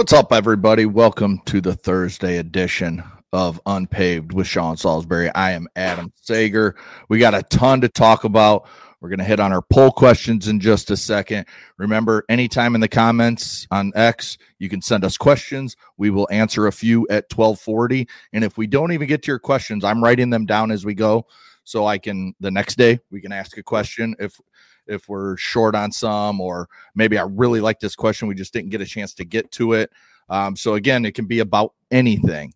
What's up, everybody? Welcome to the Thursday edition of Unpaved with Sean Salisbury. I am Adam Sager. We got a ton to talk about. We're going to hit on our poll questions in just a second. Remember, anytime in the comments on X, you can send us questions. We will answer a few at 12:40. And if we don't even get to your questions, I'm writing them down as we go. So I can, the next day, we can ask a question if we're short on some, or maybe I really like this question, we just didn't get a chance to get to it. So again, it can be about anything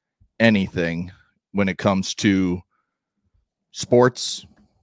when it comes to sports,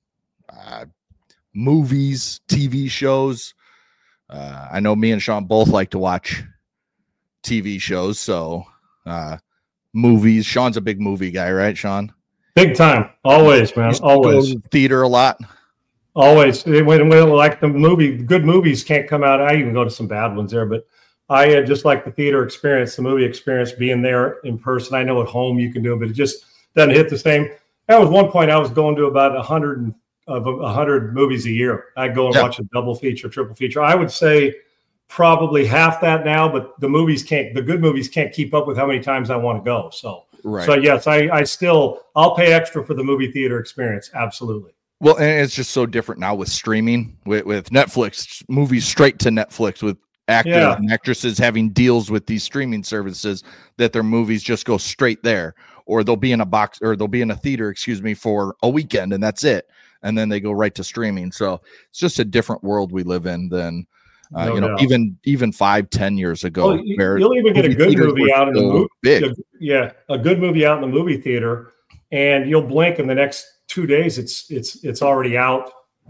movies, TV shows. I know me and Sean both like to watch TV shows. So movies, Sean's a big movie guy, right, Sean? Big time. Always, man. Always. Go to the theater a lot. Always. When like the movie, good movies can't come out. I even go to some bad ones there, but I just like the theater experience, the movie experience, being there in person. I know at home you can do it, but it just doesn't hit the same. That was one point I was going to about 100 movies a year. I'd go and watch a double feature, triple feature. I would say probably half that now, but the good movies can't keep up with how many times I want to go. So yes, I'll pay extra for the movie theater experience. Absolutely. Well, and it's just so different now with streaming, with Netflix, movies straight to Netflix, with actors and actresses having deals with these streaming services that their movies just go straight there, or they'll be in a box, or they'll be in a theater, for a weekend, and that's it. And then they go right to streaming. So it's just a different world we live in than, even 5-10 years ago. Well, you'll even get a good movie out in the movie. A good movie out in the movie theater, and you'll blink in the next 2 days, it's already out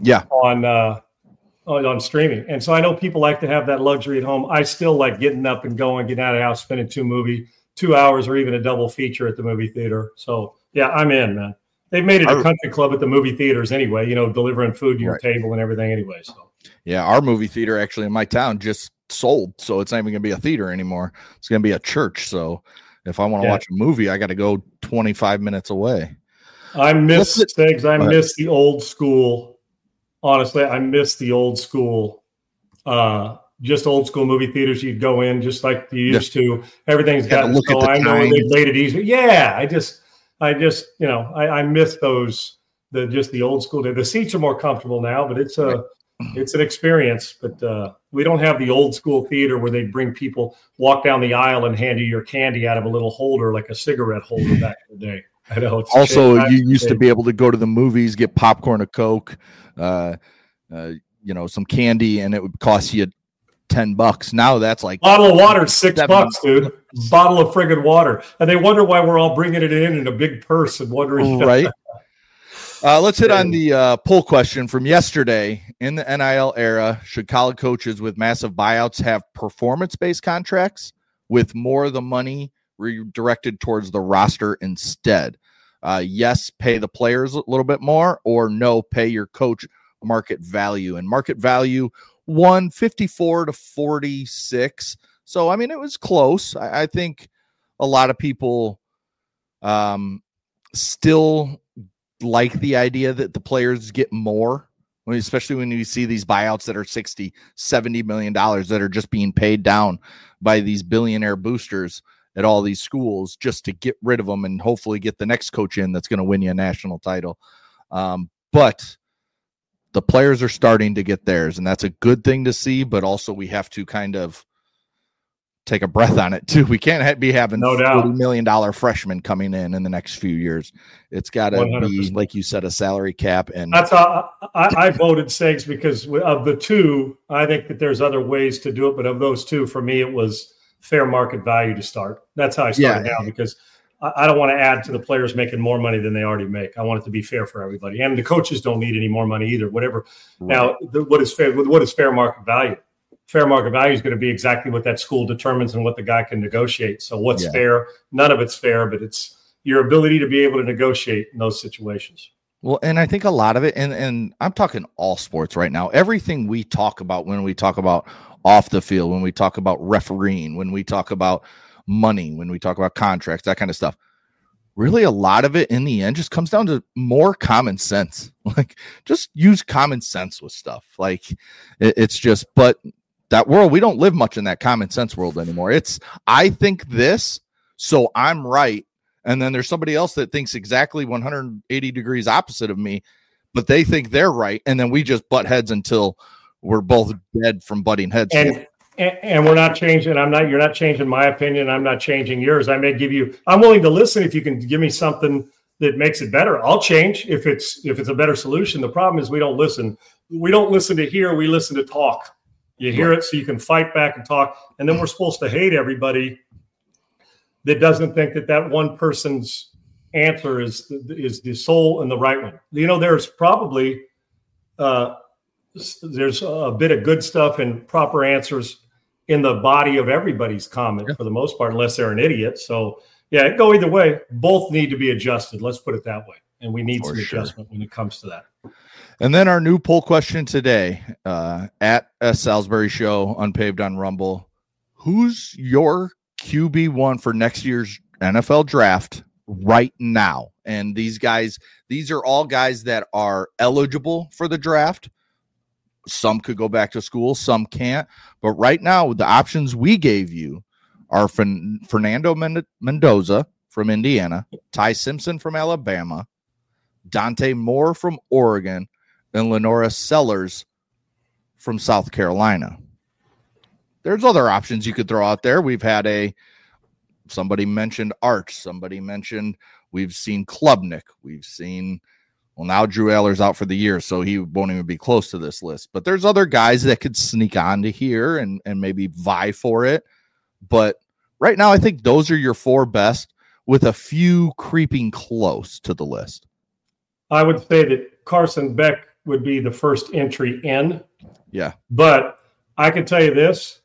on streaming. And so I know people like to have that luxury at home. I still like getting up and going, getting out of the house, spending 2 hours or even a double feature at the movie theater. So yeah, I'm in, man. They've made it a country club at the movie theaters anyway, delivering food to your table and everything anyway. So yeah, our movie theater actually in my town just sold. So it's not even gonna be a theater anymore. It's gonna be a church. So if I want to watch a movie, I got to go 25 minutes away. I miss things. I miss the old school. Honestly, I miss the old school, just old school movie theaters. You'd go in just like you used to. Everything's got to go. I know they made it easy. Yeah, I miss those. The old school. The seats are more comfortable now, but it's an experience. But we don't have the old school theater where they bring people, walk down the aisle and hand you your candy out of a little holder like a cigarette holder back in the day. I know. Also, you used to be able to go to the movies, get popcorn, a Coke, some candy, and it would cost you $10. Now that's like bottle of water, $6, dude. Bottle of friggin' water, and they wonder why we're all bringing it in a big purse and wondering. Right. Let's hit on the poll question from yesterday. In the NIL era, should college coaches with massive buyouts have performance-based contracts with more of the money redirected towards the roster instead? Yes, pay the players a little bit more, or no, pay your coach market value. And market value won 54-46. So, I mean, it was close. I think a lot of people still like the idea that the players get more, especially when you see these buyouts that are $60-70 million that are just being paid down by these billionaire boosters at all these schools just to get rid of them and hopefully get the next coach in that's going to win you a national title. But the players are starting to get theirs, and that's a good thing to see, but also we have to kind of take a breath on it too. We can't be having $40 million freshmen coming in the next few years. It's got to be, like you said, a salary cap. And that's how I voted Segs, because of the two, I think that there's other ways to do it. But of those two, for me, it was fair market value to start. That's how I started now, because I don't want to add to the players making more money than they already make. I want it to be fair for everybody. And the coaches don't need any more money either, whatever. Right. Now, what is fair market value? Fair market value is going to be exactly what that school determines and what the guy can negotiate. So what's fair? None of it's fair, but it's your ability to be able to negotiate in those situations. Well, and I think a lot of it, and I'm talking all sports right now, everything we talk about when we talk about off the field, when we talk about refereeing, when we talk about money, when we talk about contracts, that kind of stuff, really a lot of it in the end just comes down to more common sense. Like, just use common sense with stuff. Like, it's just, but that world. We don't live much in that common sense world anymore. It's, I think this, so I'm right. And then there's somebody else that thinks exactly 180 degrees opposite of me, but they think they're right. And then we just butt heads until we're both dead from butting heads. And we're not changing. You're not changing my opinion. I'm not changing yours. I'm willing to listen if you can give me something that makes it better. I'll change if it's a better solution. The problem is we don't listen. We don't listen to hear. We listen to talk. You hear it so you can fight back and talk. And then we're supposed to hate everybody that doesn't think that one person's answer is the sole and the right one. There's probably there's a bit of good stuff and proper answers in the body of everybody's comment for the most part, unless they're an idiot. So yeah, it'd go either way. Both need to be adjusted. Let's put it that way. And we need some adjustment when it comes to that. And then our new poll question today, at S. Salisbury Show, Unpaved on Rumble. Who's your QB1 for next year's NFL draft right now? And these are all guys that are eligible for the draft. Some could go back to school, some can't. But right now, the options we gave you are Fernando Mendoza from Indiana, Ty Simpson from Alabama, Dante Moore from Oregon, and Lenora Sellers from South Carolina. There's other options you could throw out there. We've had somebody mentioned Arch. Somebody mentioned, we've seen Klubnik. We've seen, well, now Drew Allar's out for the year, so he won't even be close to this list. But there's other guys that could sneak onto here and maybe vie for it. But right now, I think those are your four best, with a few creeping close to the list. I would say that Carson Beck would be the first entry in. Yeah. But I can tell you this.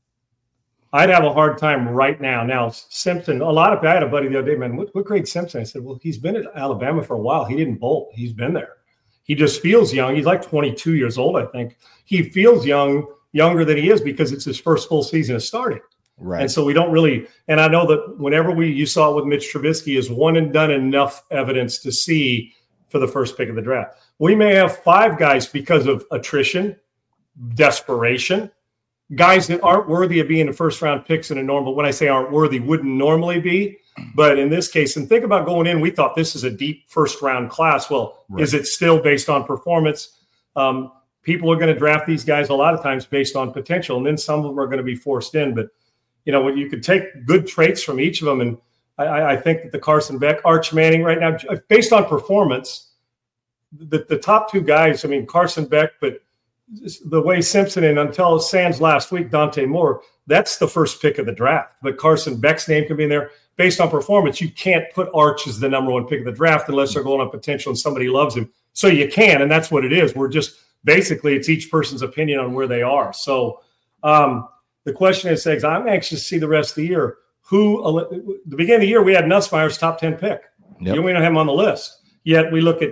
I'd have a hard time right now. Now, Simpson, I had a buddy the other day, man, what grade Simpson? I said, well, he's been at Alabama for a while. He didn't bolt. He's been there. He just feels young. He's like 22 years old, I think. He feels younger than he is because it's his first full season of starting. Right. And so we don't really, and I know that whenever you saw it with Mitch Trubisky, is one and done enough evidence to see for the first pick of the draft. We may have five guys because of attrition, desperation, guys that aren't worthy of being the first round picks in a normal, when I say aren't worthy, wouldn't normally be. But in this case, and think about going in, we thought this is a deep first round class. Well, right. Is it still based on performance? People are going to draft these guys a lot of times based on potential, and then some of them are going to be forced in. But, when you could take good traits from each of them, and I think that the Carson Beck, Arch Manning right now, based on performance, the top two guys, Carson Beck, but the way Simpson and until Sands last week, Dante Moore, that's the first pick of the draft. But Carson Beck's name can be in there. Based on performance, you can't put Arch as the number one pick of the draft unless they're going on potential and somebody loves him. So you can, and that's what it is. We're just basically, it's each person's opinion on where they are. So the question is, I'm anxious to see the rest of the year. The beginning of the year, we had Nussmeier's top 10 pick. Yep. We don't have him on the list. Yet we look at,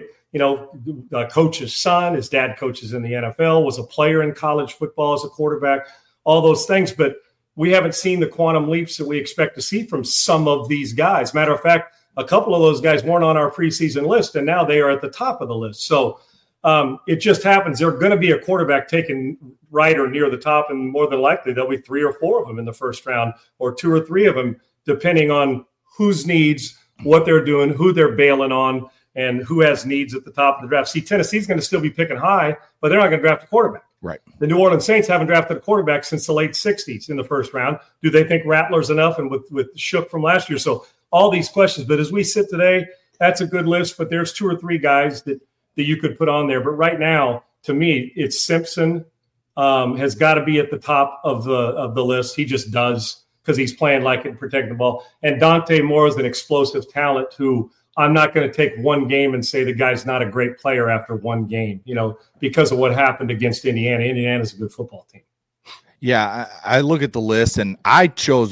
coach's son, his dad coaches in the NFL, was a player in college football as a quarterback, all those things. But we haven't seen the quantum leaps that we expect to see from some of these guys. Matter of fact, a couple of those guys weren't on our preseason list, and now they are at the top of the list. So it just happens. There's going to be a quarterback taken right or near the top, and more than likely there'll be 3 or 4 of them in the first round, or 2 or 3 of them, depending on whose needs, what they're doing, who they're bailing on, and who has needs at the top of the draft. See, Tennessee's going to still be picking high, but they're not going to draft a quarterback. Right. The New Orleans Saints haven't drafted a quarterback since the late 60s in the first round. Do they think Rattler's enough, and with Shook from last year? So all these questions. But as we sit today, that's a good list, but there's 2 or 3 guys that you could put on there. But right now, to me, it's Simpson has got to be at the top of the list. He just does, because he's playing like it and protecting the ball. And Dante Moore is an explosive talent who I'm not going to take one game and say the guy's not a great player after one game, because of what happened against Indiana. Indiana's a good football team. Yeah, I look at the list, and I chose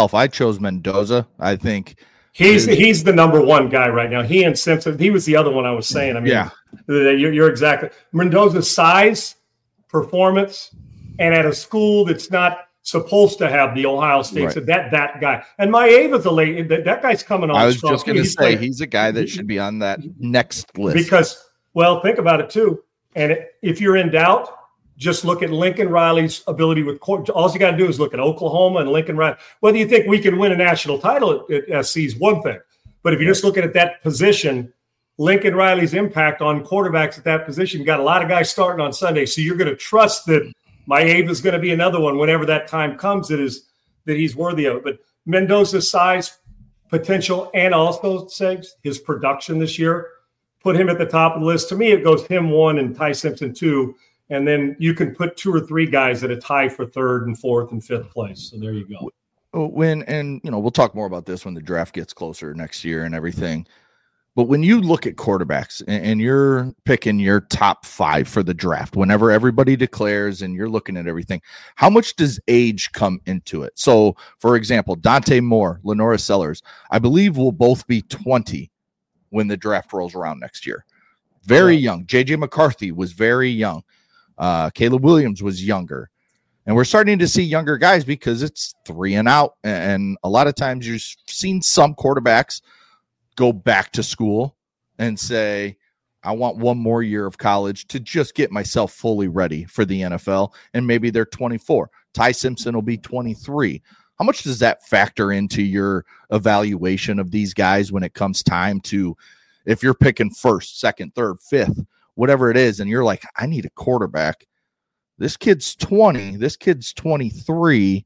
Mendoza. I think he's the number one guy right now. He and Simpson. He was the other one I was saying. Yeah, you're exactly. Mendoza's size, performance, and at a school that's not supposed to have the Ohio State. Right. So that guy. And Maeva's that guy's coming on. I was just going to say he's a guy that should be on that next list. Because, think about it too. And if you're in doubt, just look at Lincoln Riley's ability with court. All you got to do is look at Oklahoma and Lincoln Riley. Whether you think we can win a national title at SC is one thing. But if you're just looking at that position, Lincoln Riley's impact on quarterbacks at that position, you got a lot of guys starting on Sunday. So you're going to trust that Maeva is going to be another one whenever that time comes that he's worthy of it. But Mendoza's size, potential, and also his production this year put him at the top of the list. To me, it goes him 1 and Ty Simpson 2. And then you can put 2 or 3 guys at a tie for 3rd and 4th and 5th place. So there you go. We'll talk more about this when the draft gets closer next year and everything. But when you look at quarterbacks and you're picking your top 5 for the draft, whenever everybody declares and you're looking at everything, how much does age come into it? So, for example, Dante Moore, Lenora Sellers, I believe will both be 20 when the draft rolls around next year. Very young. J.J. McCarthy was very young. Caleb Williams was younger. And we're starting to see younger guys because it's 3 and out. And a lot of times you've seen some quarterbacks go back to school and say, I want 1 more year of college to just get myself fully ready for the NFL. And maybe they're 24. Ty Simpson will be 23. How much does that factor into your evaluation of these guys when it comes time to, if you're picking 1st, 2nd, 3rd, 5th, whatever it is, and you're like, I need a quarterback. This kid's 20. This kid's 23.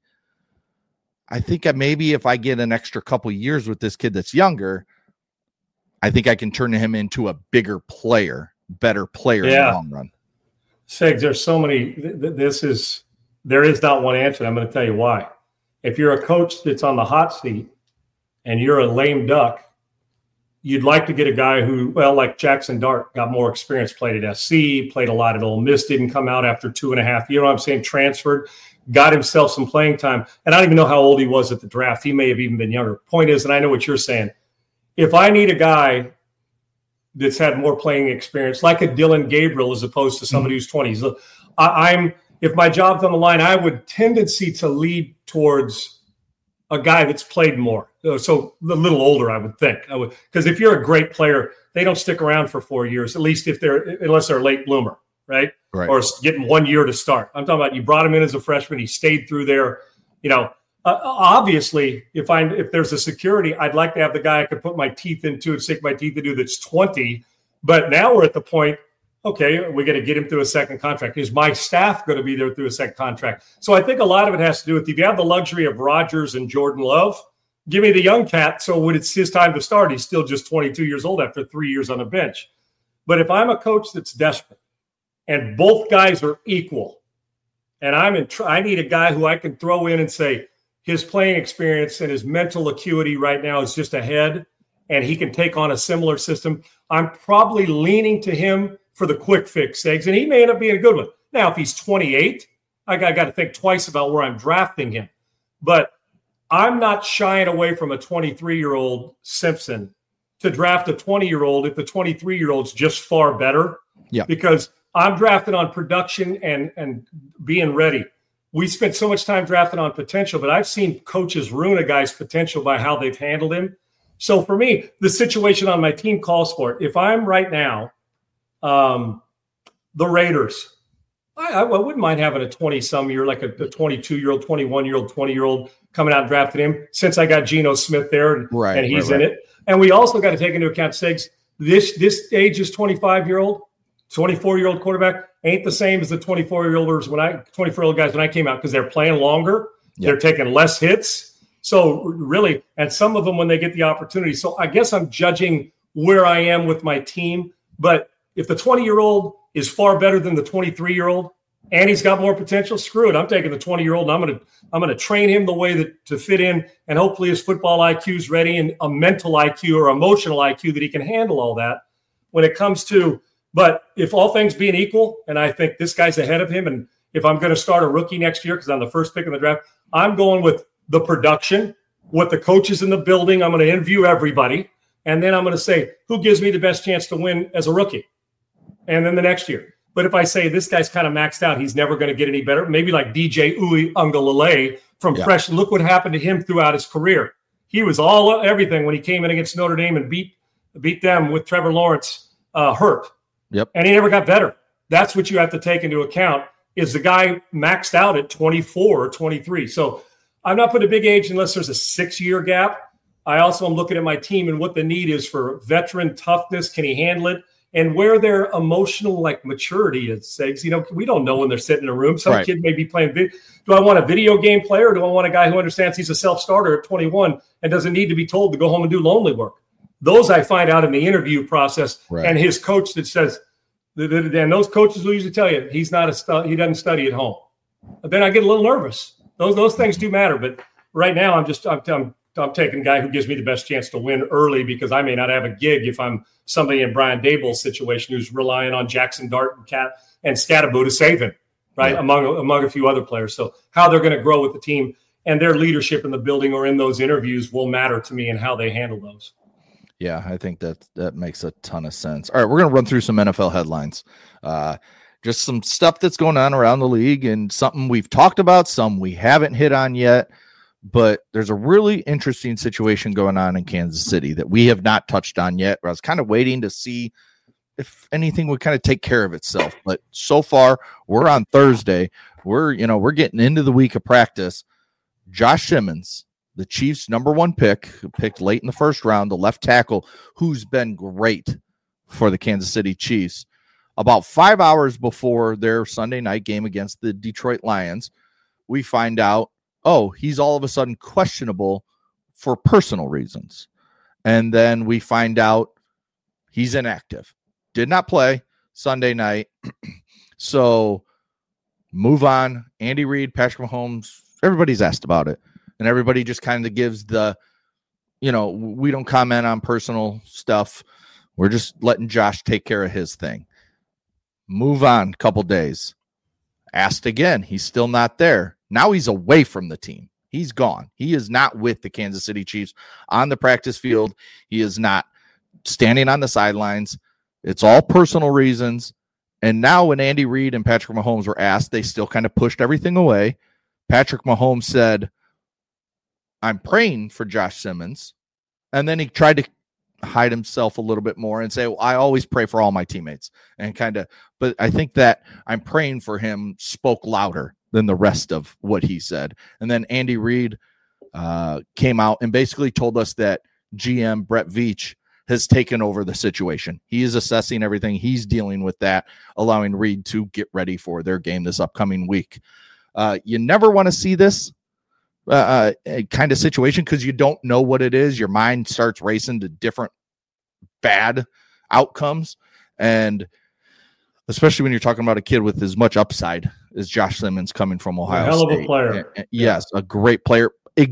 I think maybe if I get an extra couple years with this kid that's younger, I think I can turn him into a bigger player, better player in the long run. Segs, there's so many. There is not one answer. I'm going to tell you why. If you're a coach that's on the hot seat and you're a lame duck, you'd like to get a guy who, like Jackson Dart, got more experience, played at SC, played a lot at Ole Miss, didn't come out after 2.5 years, transferred, got himself some playing time. And I don't even know how old he was at the draft. He may have even been younger. Point is, and I know what you're saying, if I need a guy that's had more playing experience, like a Dylan Gabriel as opposed to somebody who's 20, if my job's on the line, I would tendency to lead towards a guy that's played more. So a little older, I would think. Because if you're a great player, they don't stick around for 4 years, at least unless they're a late bloomer, right? Or getting 1 year to start. I'm talking about you brought him in as a freshman. He stayed through there. Obviously, if there's a security, I'd like to have the guy I could put my teeth into and sink my teeth into that's 20. But now we're at the point, okay, we got to get him through a second contract. Is my staff going to be there through a second contract? So I think a lot of it has to do with, if you have the luxury of Rodgers and Jordan Love, give me the young cat. So when it's his time to start, he's still just 22 years old after 3 years on the bench. But if I'm a coach that's desperate and both guys are equal, and I need a guy who I can throw in and say his playing experience and his mental acuity right now is just ahead, and he can take on a similar system, I'm probably leaning to him for the quick fix, Segs, and he may end up being a good one. Now, if he's 28, I got to think twice about where I'm drafting him. But I'm not shying away from a 23-year-old Simpson to draft a 20-year-old if the 23-year-old's just far better. Yeah. Because I'm drafting on production and being ready. We spent so much time drafting on potential, but I've seen coaches ruin a guy's potential by how they've handled him. So for me, the situation on my team calls for it. If I'm right now, the Raiders, I wouldn't mind having a 20-some year, like a 22-year-old, 21-year-old, 20-year-old coming out and drafting him, since I got Geno Smith there and he's in it. And we also got to take into account, Segs, this age is 25-year-old, 24-year-old quarterback ain't the same as the 24-year-old guys when I came out, because they're playing longer. Yep. They're taking less hits. So really, and some of them when they get the opportunity. So I guess I'm judging where I am with my team. But if the 20-year-old is far better than the 23-year-old and he's got more potential, screw it. I'm taking the 20-year-old and I'm going to train him the way that to fit in, and hopefully his football IQ is ready and a mental IQ or emotional IQ that he can handle all that when it comes to. But if all things being equal, and I think this guy's ahead of him, and if I'm going to start a rookie next year because I'm the first pick in the draft, I'm going with the production, what the coaches in the building. I'm going to interview everybody, and then I'm going to say, who gives me the best chance to win as a rookie? And then the next year. But if I say this guy's kind of maxed out, he's never going to get any better, maybe like DJ Uiagalelei from Fresh. Look what happened to him throughout his career. He was everything when he came in against Notre Dame and beat them with Trevor Lawrence hurt. Yep. And he never got better. That's what you have to take into account. is the guy maxed out at 24 or 23. So I'm not putting a big age unless there's a 6-year gap. I also am looking at my team and what the need is for veteran toughness. Can he handle it? And where their emotional maturity is. Segs, we don't know when they're sitting in a room. Some kid may be playing. Do I want a video game player, or do I want a guy who understands he's a self-starter at 21 and doesn't need to be told to go home and do lonely work? Those I find out in the interview process, and his coach that says, and those coaches will usually tell you he doesn't study at home. But then I get a little nervous. Those things do matter. But right now I'm taking a guy who gives me the best chance to win early, because I may not have a gig if I'm somebody in Brian Daboll's situation who's relying on Jackson Dart and Scatterbo to save him, right? Yeah. Among a few other players. So how they're going to grow with the team and their leadership in the building or in those interviews will matter to me and how they handle those. Yeah, I think that makes a ton of sense. All right, we're going to run through some NFL headlines. Just some stuff that's going on around the league, and something we've talked about, some we haven't hit on yet. But there's a really interesting situation going on in Kansas City that we have not touched on yet. I was kind of waiting to see if anything would kind of take care of itself. But so far, we're on Thursday. We're getting into the week of practice. Josh Simmons, the Chiefs' number 1 pick, picked late in the first round, the left tackle, who's been great for the Kansas City Chiefs. About 5 hours before their Sunday night game against the Detroit Lions, we find out, he's all of a sudden questionable for personal reasons. And then we find out he's inactive. Did not play Sunday night. So move on. Andy Reid, Patrick Mahomes, everybody's asked about it. And everybody just kind of gives the, we don't comment on personal stuff. We're just letting Josh take care of his thing. Move on, couple days. Asked again. He's still not there. Now he's away from the team. He's gone. He is not with the Kansas City Chiefs on the practice field. He is not standing on the sidelines. It's all personal reasons. And now when Andy Reid and Patrick Mahomes were asked, they still kind of pushed everything away. Patrick Mahomes said, I'm praying for Josh Simmons. And then he tried to hide himself a little bit more and say, well, I always pray for all my teammates. But I think that I'm praying for him spoke louder than the rest of what he said. And then Andy Reid came out and basically told us that GM Brett Veach has taken over the situation. He is assessing everything. He's dealing with that, allowing Reid to get ready for their game this upcoming week. You never want to see this kind of situation because you don't know what it is. Your mind starts racing to different bad outcomes. And especially when you're talking about a kid with as much upside as Josh Simmons coming from Ohio State. A hell of a player. Yes, a great player.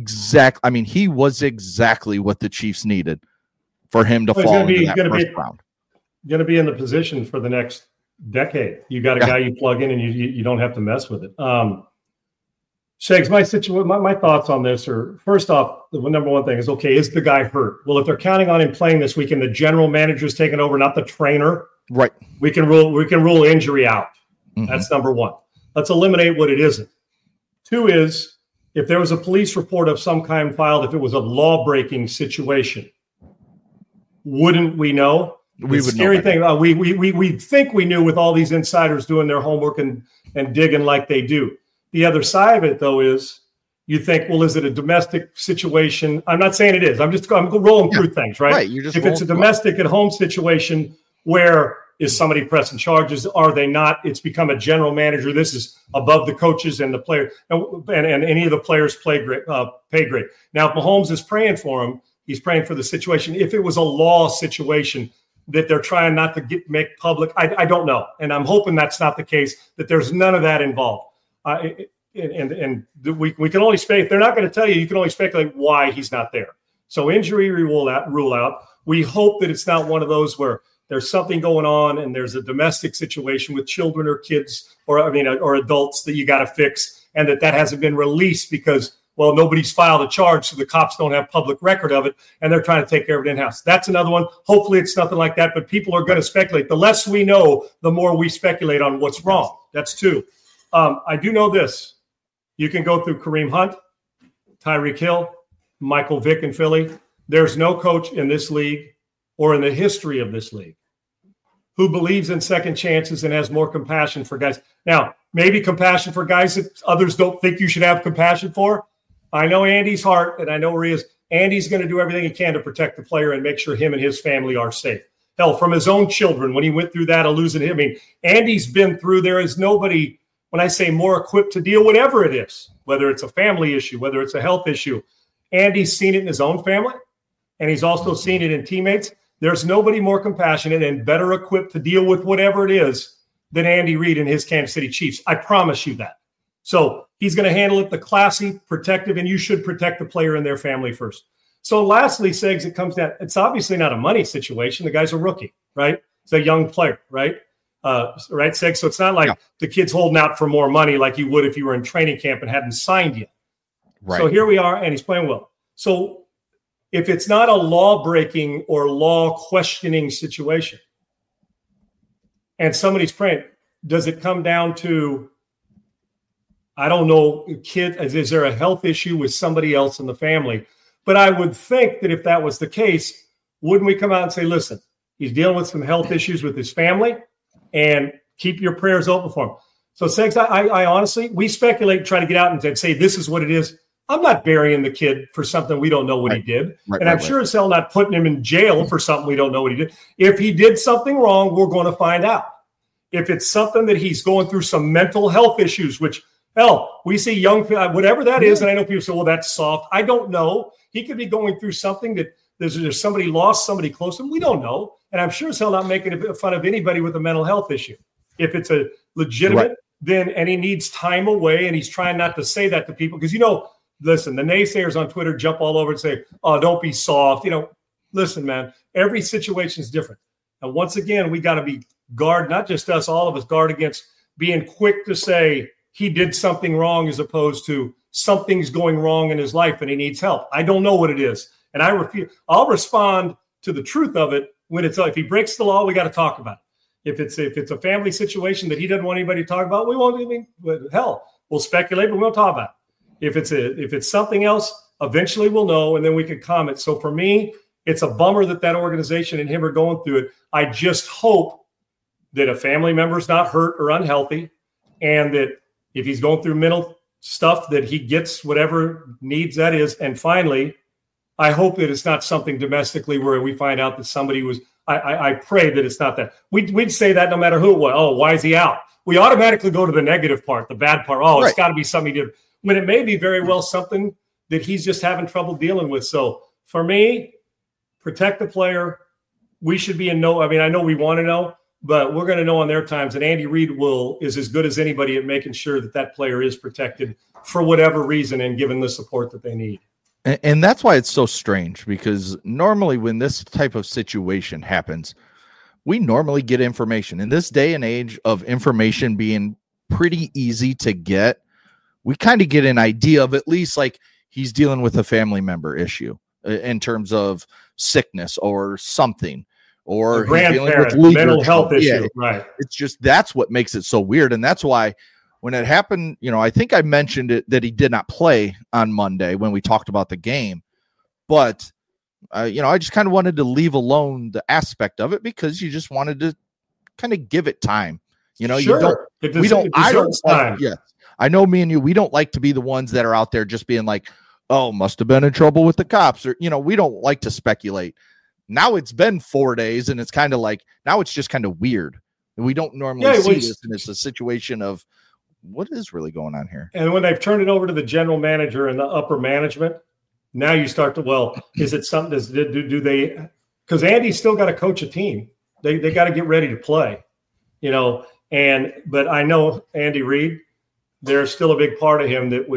He was exactly what the Chiefs needed for him to fall into that first round. Going to be in the position for the next decade. You got a guy you plug in and you don't have to mess with it. Shags, my thoughts on this are, first off, the number one thing is, is the guy hurt? Well, if they're counting on him playing this weekend, the general manager's taking over, not the trainer. Right. We can rule injury out. Mm-hmm. That's number one. Let's eliminate what it isn't. Two is, if there was a police report of some kind filed, if it was a law-breaking situation, wouldn't we know? We would scary know thing. We think we knew with all these insiders doing their homework and digging like they do. The other side of it, though, is you think, well, is it a domestic situation? I'm not saying it is. I'm rolling through things, right? Right. If it's a domestic at home situation, where is somebody pressing charges? Are they not? It's become a general manager. This is above the coaches and the player and any of the players' pay grade. Now, if Mahomes is praying for him, he's praying for the situation. If it was a law situation that they're trying not to make public, I don't know. And I'm hoping that's not the case, that there's none of that involved. We can only speculate. If they're not going to tell you, you can only speculate why he's not there. So injury rule out. We hope that it's not one of those where there's something going on and there's a domestic situation with children or kids or adults that you got to fix, and that hasn't been released because, well, nobody's filed a charge, so the cops don't have public record of it, and they're trying to take care of it in-house. That's another one. Hopefully it's nothing like that, but people are going to speculate. The less we know, the more we speculate on what's wrong. That's two. I do know this. You can go through Kareem Hunt, Tyreek Hill, Michael Vick in Philly. There's no coach in this league or in the history of this league who believes in second chances and has more compassion for guys. Now, maybe compassion for guys that others don't think you should have compassion for. I know Andy's heart, and I know where he is. Andy's going to do everything he can to protect the player and make sure him and his family are safe. Hell, from his own children, when he went through that of losing him. I mean, Andy's been through, there is nobody, when I say more equipped to deal, whatever it is, whether it's a family issue, whether it's a health issue. Andy's seen it in his own family, and he's also seen it in teammates. There's nobody more compassionate and better equipped to deal with whatever it is than Andy Reid and his Kansas City Chiefs. I promise you that. So he's going to handle it the classy, protective, and you should protect the player and their family first. So lastly, Segs, it comes down, it's obviously not a money situation. The guy's a rookie, right? He's a young player, right? Right, Segs? So it's not like the kid's holding out for more money like you would if you were in training camp and hadn't signed yet. Right. So here we are, and he's playing well. So if it's not a law-breaking or law-questioning situation and somebody's praying, does it come down to, I don't know, kid, is there a health issue with somebody else in the family? But I would think that if that was the case, wouldn't we come out and say, listen, he's dealing with some health issues with his family, and keep your prayers open for him. So, Segs, I honestly, we speculate and try to get out and say, this is what it is. I'm not burying the kid for something we don't know what he did. And I'm sure as hell not putting him in jail for something we don't know what he did. If he did something wrong, we're going to find out. If it's something that he's going through some mental health issues, which, hell, we see young, whatever that is, and I know people say, well, that's soft. I don't know. He could be going through something that there's somebody lost somebody close to him. We don't know. And I'm sure as hell not making fun of anybody with a mental health issue. If it's a legitimate, then, and he needs time away, and he's trying not to say that to people because, listen, the naysayers on Twitter jump all over and say, oh, don't be soft. Listen, man, every situation is different. And once again, we got to be guard, not just us, all of us guard against being quick to say he did something wrong as opposed to something's going wrong in his life and he needs help. I don't know what it is. And I refuse. I'll respond to the truth of it when it's, if he breaks the law, we got to talk about it. If it's a family situation that he doesn't want anybody to talk about, we won't even, hell, we'll speculate, but we won't talk about it. If it's something else, eventually we'll know, and then we can comment. So for me, it's a bummer that organization and him are going through it. I just hope that a family member's not hurt or unhealthy, and that if he's going through mental stuff, that he gets whatever needs that is. And finally, I hope that it's not something domestically where we find out that somebody was. I pray that it's not that. We'd say that no matter who it was. Oh, why is he out? We automatically go to the negative part, the bad part. Oh, it's got to be something he did. When it may be very well something that he's just having trouble dealing with. So for me, protect the player. We should be in no. I mean, I know we want to know, but we're going to know on their times. And Andy Reid is as good as anybody at making sure that player is protected for whatever reason and given the support that they need. And that's why it's so strange, because normally when this type of situation happens, we normally get information. In this day and age of information being pretty easy to get, we kind of get an idea of at least like he's dealing with a family member issue in terms of sickness or something, or he's dealing with mental health issue. Right. It's just, that's what makes it so weird. And that's why when it happened, I think I mentioned it that he did not play on Monday when we talked about the game, but I just kind of wanted to leave alone the aspect of it because you just wanted to kind of give it time. Sure. I know me and you, we don't like to be the ones that are out there just being like, oh, must have been in trouble with the cops, or, we don't like to speculate. Now it's been 4 days and it's kind of like, now it's just kind of weird. We don't normally see this, and it's a situation of what is really going on here. And when they've turned it over to the general manager and the upper management, now you start to, is it something, do they, because Andy's still got to coach a team. They got to get ready to play, but I know Andy Reid, there's still a big part of him that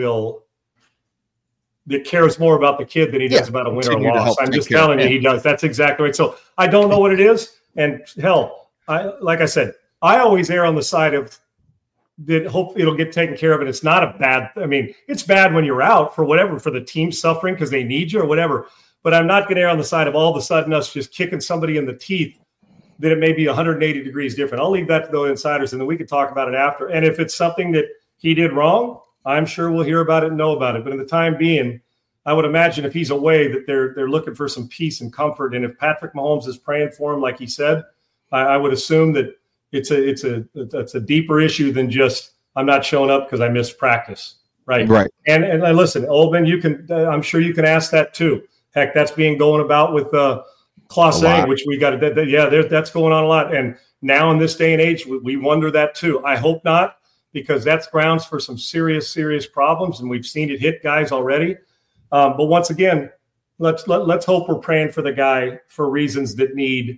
cares more about the kid than he does about a win or loss. I'm just telling you, he does. That's exactly right. So I don't know what it is. And hell, like I said, I always err on the side of that hope it'll get taken care of. And it's not a bad, it's bad when you're out for the team suffering because they need you or whatever. But I'm not going to err on the side of all of a sudden us just kicking somebody in the teeth that it may be 180 degrees different. I'll leave that to the insiders, and then we can talk about it after. And if it's something that he did wrong, I'm sure we'll hear about it and know about it. But in the time being, I would imagine if he's away that they're looking for some peace and comfort. And if Patrick Mahomes is praying for him, like he said, I would assume that it's a deeper issue than just I'm not showing up because I missed practice. Right. And listen, Oldman, I'm sure you can ask that too. Heck, that's being going about with Class A, which we got to, that's going on a lot. And now in this day and age, we wonder that too. I hope not, because that's grounds for some serious problems. And we've seen it hit guys already. But once again, let's hope we're praying for the guy for reasons that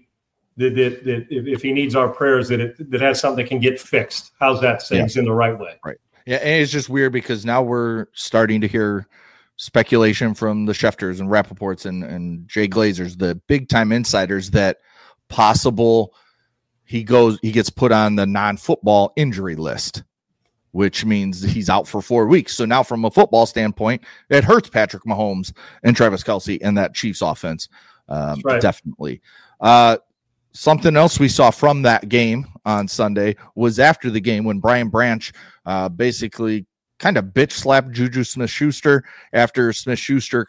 if he needs our prayers, that has something that can get fixed. How's that saying? He's in the right way. Right. Yeah. And it's just weird because now we're starting to hear speculation from the Schefters and Rappaports and Jay Glazers, the big time insiders, that possible he gets put on the non-football injury list, which means he's out for 4 weeks. So now from a football standpoint, it hurts Patrick Mahomes and Travis Kelce and that Chiefs offense. Right. Definitely. Something else we saw from that game on Sunday was after the game when Brian Branch basically kind of bitch slapped Juju Smith-Schuster after Smith-Schuster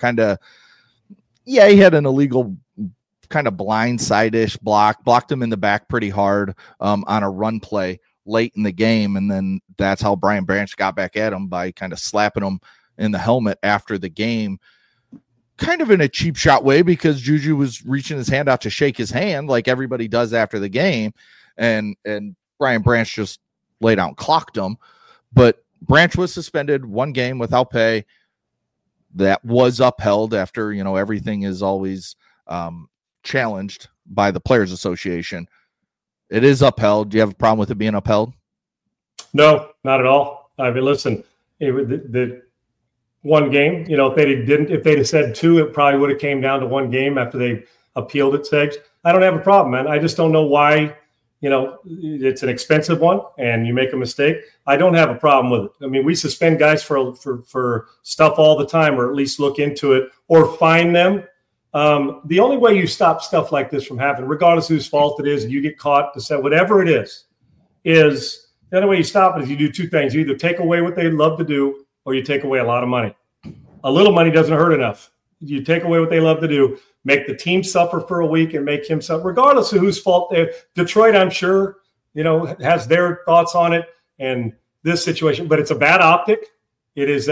he had an illegal kind of blindside-ish blocked him in the back pretty hard on a run play late in the game. And then that's how Brian Branch got back at him, by kind of slapping him in the helmet after the game, kind of in a cheap shot way, because Juju was reaching his hand out to shake his hand like everybody does after the game. And Brian Branch just laid out and clocked him. But Branch was suspended 1 game without pay. That was upheld after, everything is always challenged by the Players Association. It is upheld. Do you have a problem with it being upheld? No, not at all. I mean, listen, the 1 game, if they'd have said 2, it probably would have came down to 1 game after they appealed it, Segs. I don't have a problem, man. I just don't know why. It's an expensive one and you make a mistake. I don't have a problem with it. I mean, we suspend guys for stuff all the time, or at least look into it or fine them. The only way you stop stuff like this from happening, regardless of whose fault it is, and you get caught to say whatever it is the only way you stop it is you do 2 things. You either take away what they love to do, or you take away a lot of money. A little money doesn't hurt enough. You take away what they love to do, make the team suffer for a week and make him suffer, regardless of whose fault they. Detroit, I'm sure, has their thoughts on it and this situation, but it's a bad optic. It is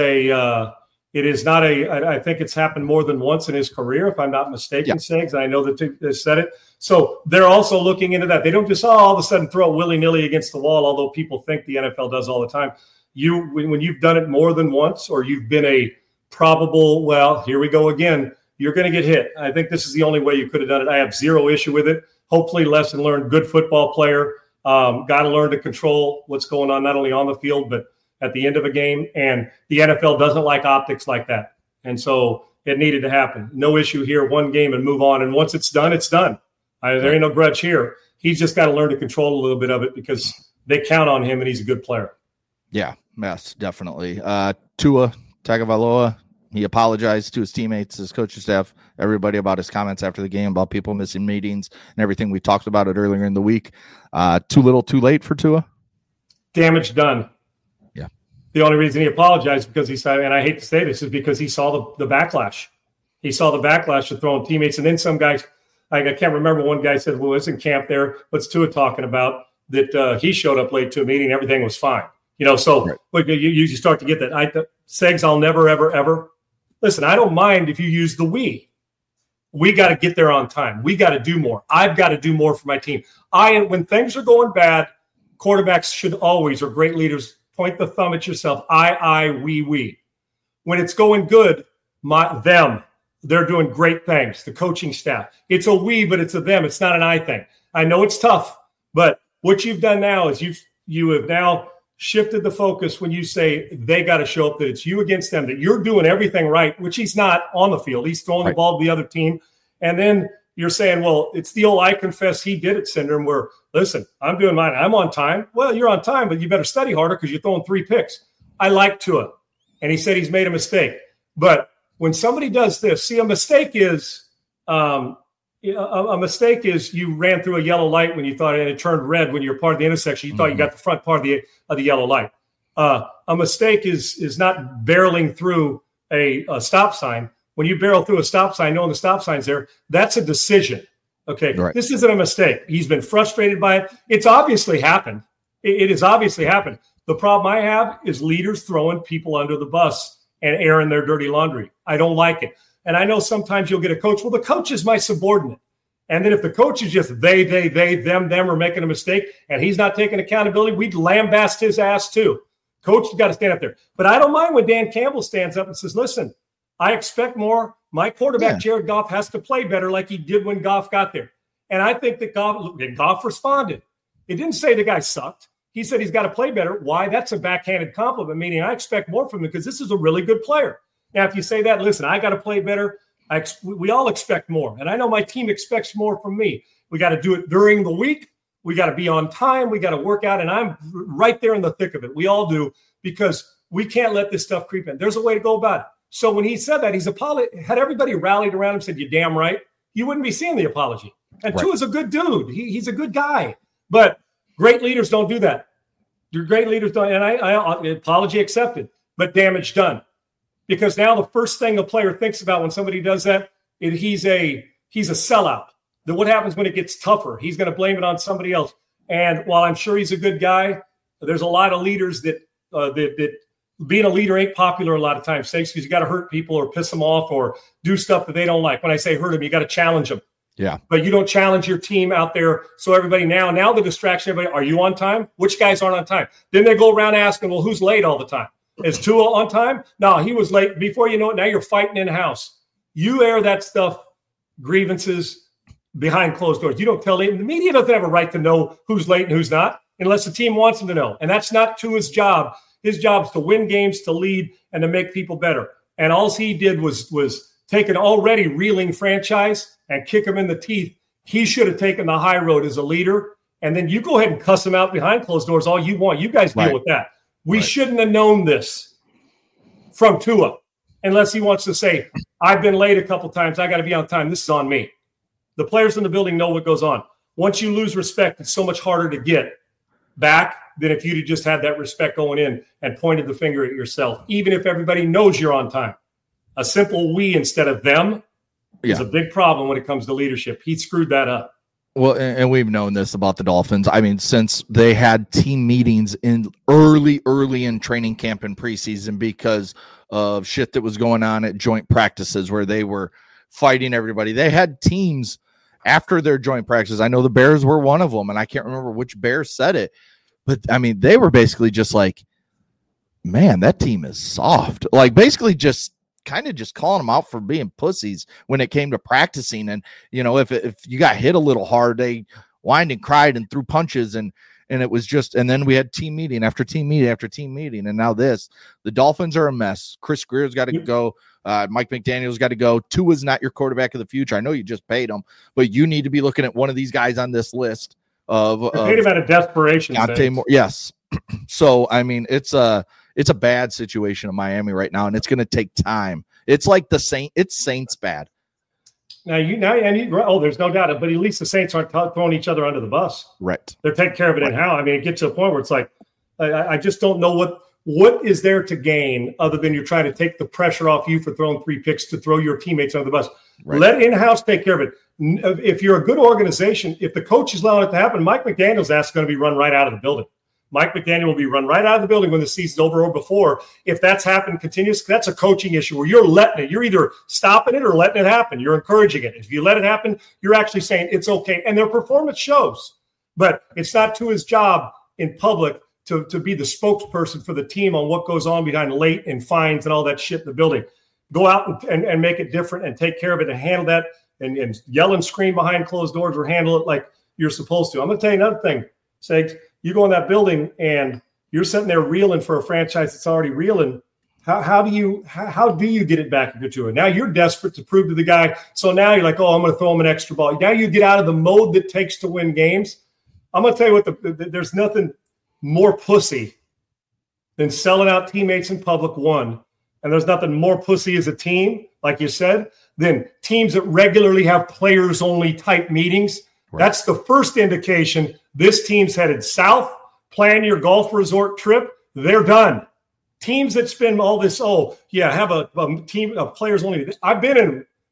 not I think it's happened more than once in his career, if I'm not mistaken, Segs. I know that they said it. So they're also looking into that. They don't just all of a sudden throw it willy-nilly against the wall, although people think the NFL does all the time. When you've done it more than once, or you've been a probable, well, here we go again, you're going to get hit. I think this is the only way you could have done it. I have 0 issue with it. Hopefully, lesson learned. Good football player. Got to learn to control what's going on, not only on the field, but at the end of a game. And the NFL doesn't like optics like that. And so it needed to happen. No issue here. 1 game and move on. And once it's done, it's done. There ain't no grudge here. He's just got to learn to control a little bit of it, because they count on him and he's a good player. Yeah, yes, definitely. Tua Tagovailoa, he apologized to his teammates, his coaching staff, everybody, about his comments after the game about people missing meetings and everything. We talked about it earlier in the week. Too little, too late for Tua? Damage done. Yeah. The only reason he apologized because he said, and I hate to say this, is because he saw the backlash. He saw the backlash of throwing teammates. And then some guys, I can't remember, one guy said, well, it's in camp there. What's Tua talking about? That he showed up late to a meeting, everything was fine. So right. you start to get that. Segs, I'll never, ever, ever. Listen, I don't mind if you use the we. We got to get there on time. We got to do more. I've got to do more for my team. When things are going bad, quarterbacks should always, or great leaders, point the thumb at yourself. I, we. When it's going good, them, they're doing great things. The coaching staff. It's a we, but it's a them. It's not an I thing. I know it's tough, but what you've done now is you have now shifted the focus when you say they got to show up, that it's you against them, that you're doing everything right, which he's not on the field. He's throwing the ball to the other team. And then you're saying, well, it's the old I confess he did it syndrome where, listen, I'm doing mine. I'm on time. Well, you're on time, but you better study harder because you're throwing 3 picks. I like Tua. And he said he's made a mistake. But when somebody does this, see, a mistake is you ran through a yellow light when you thought, and it turned red when you're part of the intersection. You thought you got the front part of the yellow light. A mistake is not barreling through a stop sign. When you barrel through a stop sign, knowing the stop sign's there, that's a decision. Okay, right. This isn't a mistake. He's been frustrated by it. It's obviously happened. It has obviously happened. The problem I have is leaders throwing people under the bus and airing their dirty laundry. I don't like it. And I know sometimes you'll get a coach. Well, the coach is my subordinate. And then if the coach is just they, them are making a mistake and he's not taking accountability, we'd lambast his ass too. Coach has got to stand up there. But I don't mind when Dan Campbell stands up and says, listen, I expect more. My quarterback, Jared Goff, has to play better like he did when Goff got there. And I think that Goff responded. It didn't say the guy sucked. He said he's got to play better. Why? That's a backhanded compliment, meaning I expect more from him because this is a really good player. Now, if you say that, listen, I got to play better. We all expect more. And I know my team expects more from me. We got to do it during the week. We got to be on time. We got to work out. And I'm right there in the thick of it. We all do, because we can't let this stuff creep in. There's a way to go about it. So when he said that, had everybody rallied around him and said, you're damn right, you wouldn't be seeing the apology. And right. Tua's a good dude. He's a good guy. But great leaders don't do that. Your great leaders don't. And I apology accepted, but damage done. Because now the first thing a player thinks about when somebody does that, he's a sellout. Then what happens when it gets tougher? He's going to blame it on somebody else. And while I'm sure he's a good guy, there's a lot of leaders that being a leader ain't popular a lot of times, because you got to hurt people or piss them off or do stuff that they don't like. When I say hurt them, you got to challenge them. Yeah. But you don't challenge your team out there. So everybody now the distraction, everybody, are you on time? Which guys aren't on time? Then they go around asking, well, who's late all the time? Is Tua on time? No, he was late. Before you know it, now you're fighting in house. You air that stuff, grievances behind closed doors. You don't tell them. The media doesn't have a right to know who's late and who's not unless the team wants them to know. And that's not Tua's job. His job is to win games, to lead, and to make people better. And all he did was take an already reeling franchise and kick him in the teeth. He should have taken the high road as a leader. And then you go ahead and cuss him out behind closed doors all you want. You guys deal with that. We shouldn't have known this from Tua unless he wants to say, I've been late a couple times. I got to be on time. This is on me. The players in the building know what goes on. Once you lose respect, it's so much harder to get back than if you'd just had that respect going in and pointed the finger at yourself, even if everybody knows you're on time. A simple we instead of them is a big problem when it comes to leadership. He screwed that up. Well, and we've known this about the Dolphins. I mean, since they had team meetings in early in training camp and preseason because of shit that was going on at joint practices where they were fighting everybody. They had teams after their joint practices. I know the Bears were one of them, and I can't remember which Bear said it. But, I mean, they were basically just like, man, that team is soft. Like, basically just kind of just calling them out for being pussies when it came to practicing. And, you know, if you got hit a little hard, they whined and cried and threw punches. And it was just – and then we had team meeting after team meeting after team meeting. And now this. The Dolphins are a mess. Chris Greer's got to go. Mike McDaniel's got to go. Tua's not your quarterback of the future. I know you just paid him, but you need to be looking at one of these guys on this list. Paid him out of desperation. Yes. So I mean, it's a bad situation in Miami right now, and it's going to take time. It's like the Saints bad. There's no doubt. But at least the Saints aren't throwing each other under the bus. Right. They're taking care of it in how. I mean, it gets to a point where it's like, I just don't know what is there to gain other than you're trying to take the pressure off you for throwing 3 picks to throw your teammates under the bus. Right. Let in-house take care of it. If you're a good organization, if the coach is allowing it to happen, Mike McDaniel's ass is going to be run right out of the building. Mike McDaniel will be run right out of the building when the season's over or before. If that's happened continuously, that's a coaching issue where you're letting it. You're either stopping it or letting it happen. You're encouraging it. If you let it happen, you're actually saying it's okay. And their performance shows. But it's not to his job in public to be the spokesperson for the team on what goes on behind late and fines and all that shit in the building. Go out and make it different and take care of it and handle that and yell and scream behind closed doors or handle it like you're supposed to. I'm going to tell you another thing, Segs. You go in that building and you're sitting there reeling for a franchise that's already reeling. How do you get it back into it? Now you're desperate to prove to the guy. So now you're like, oh, I'm going to throw him an extra ball. Now you get out of the mode that takes to win games. I'm going to tell you what, there's nothing more pussy than selling out teammates in public, one. And there's nothing more pussy as a team, like you said, than teams that regularly have players-only type meetings. Right. That's the first indication this team's headed south. Plan your golf resort trip. They're done. Teams that spend all this, have a team of players only. I've been in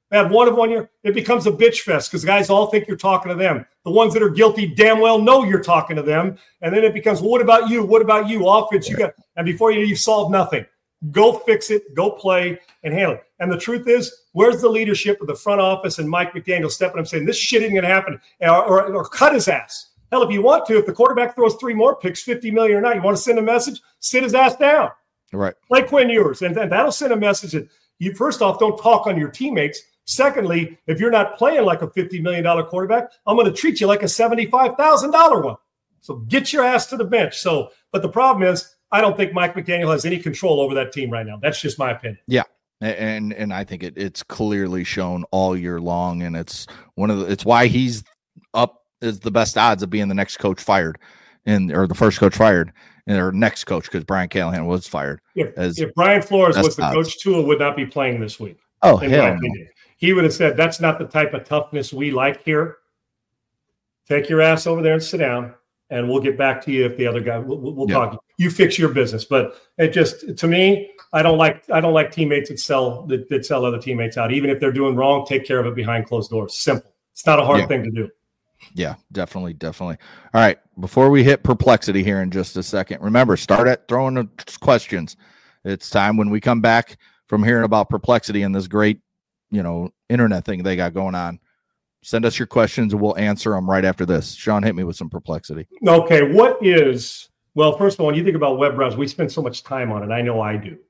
They had one of 1 year. It becomes a bitch fest because guys all think you're talking to them. The ones that are guilty damn well know you're talking to them. And then it becomes, well, what about you? What about you? Offense, you got, and before you've solved nothing. Go fix it, go play, and handle it. And the truth is, where's the leadership of the front office and Mike McDaniel stepping up saying, this shit isn't going to happen, or cut his ass? Hell, if you want to, if the quarterback throws 3 more picks, 50 million or not, you want to send a message, sit his ass down. Right. Play Quinn Ewers. And that'll send a message that you, first off, don't talk on your teammates. Secondly, if you're not playing like a $50 million quarterback, I'm going to treat you like a $75,000 one. So get your ass to the bench. So, but the problem is, I don't think Mike McDaniel has any control over that team right now. That's just my opinion. Yeah. And I think it's clearly shown all year long. And it's it's why he's up as the best odds of being the next coach fired or the first coach fired or next coach, because Brian Callahan was fired. If Brian Flores was the coach, Tua would not be playing this week. Oh, hell no. He would have said, that's not the type of toughness we like here. Take your ass over there and sit down, and we'll get back to you if the other guy, we'll talk. You fix your business. But it just, to me, I don't like teammates that sell other teammates out. Even if they're doing wrong, take care of it behind closed doors. Simple. It's not a hard thing to do. Yeah, definitely. All right. Before we hit perplexity here in just a second, remember, start at throwing the questions. It's time when we come back from hearing about perplexity and this great, internet thing they got going on. Send us your questions and we'll answer them right after this. Sean, hit me with some perplexity. Okay. Well, first of all, when you think about web browsers, we spend so much time on it. I know I do.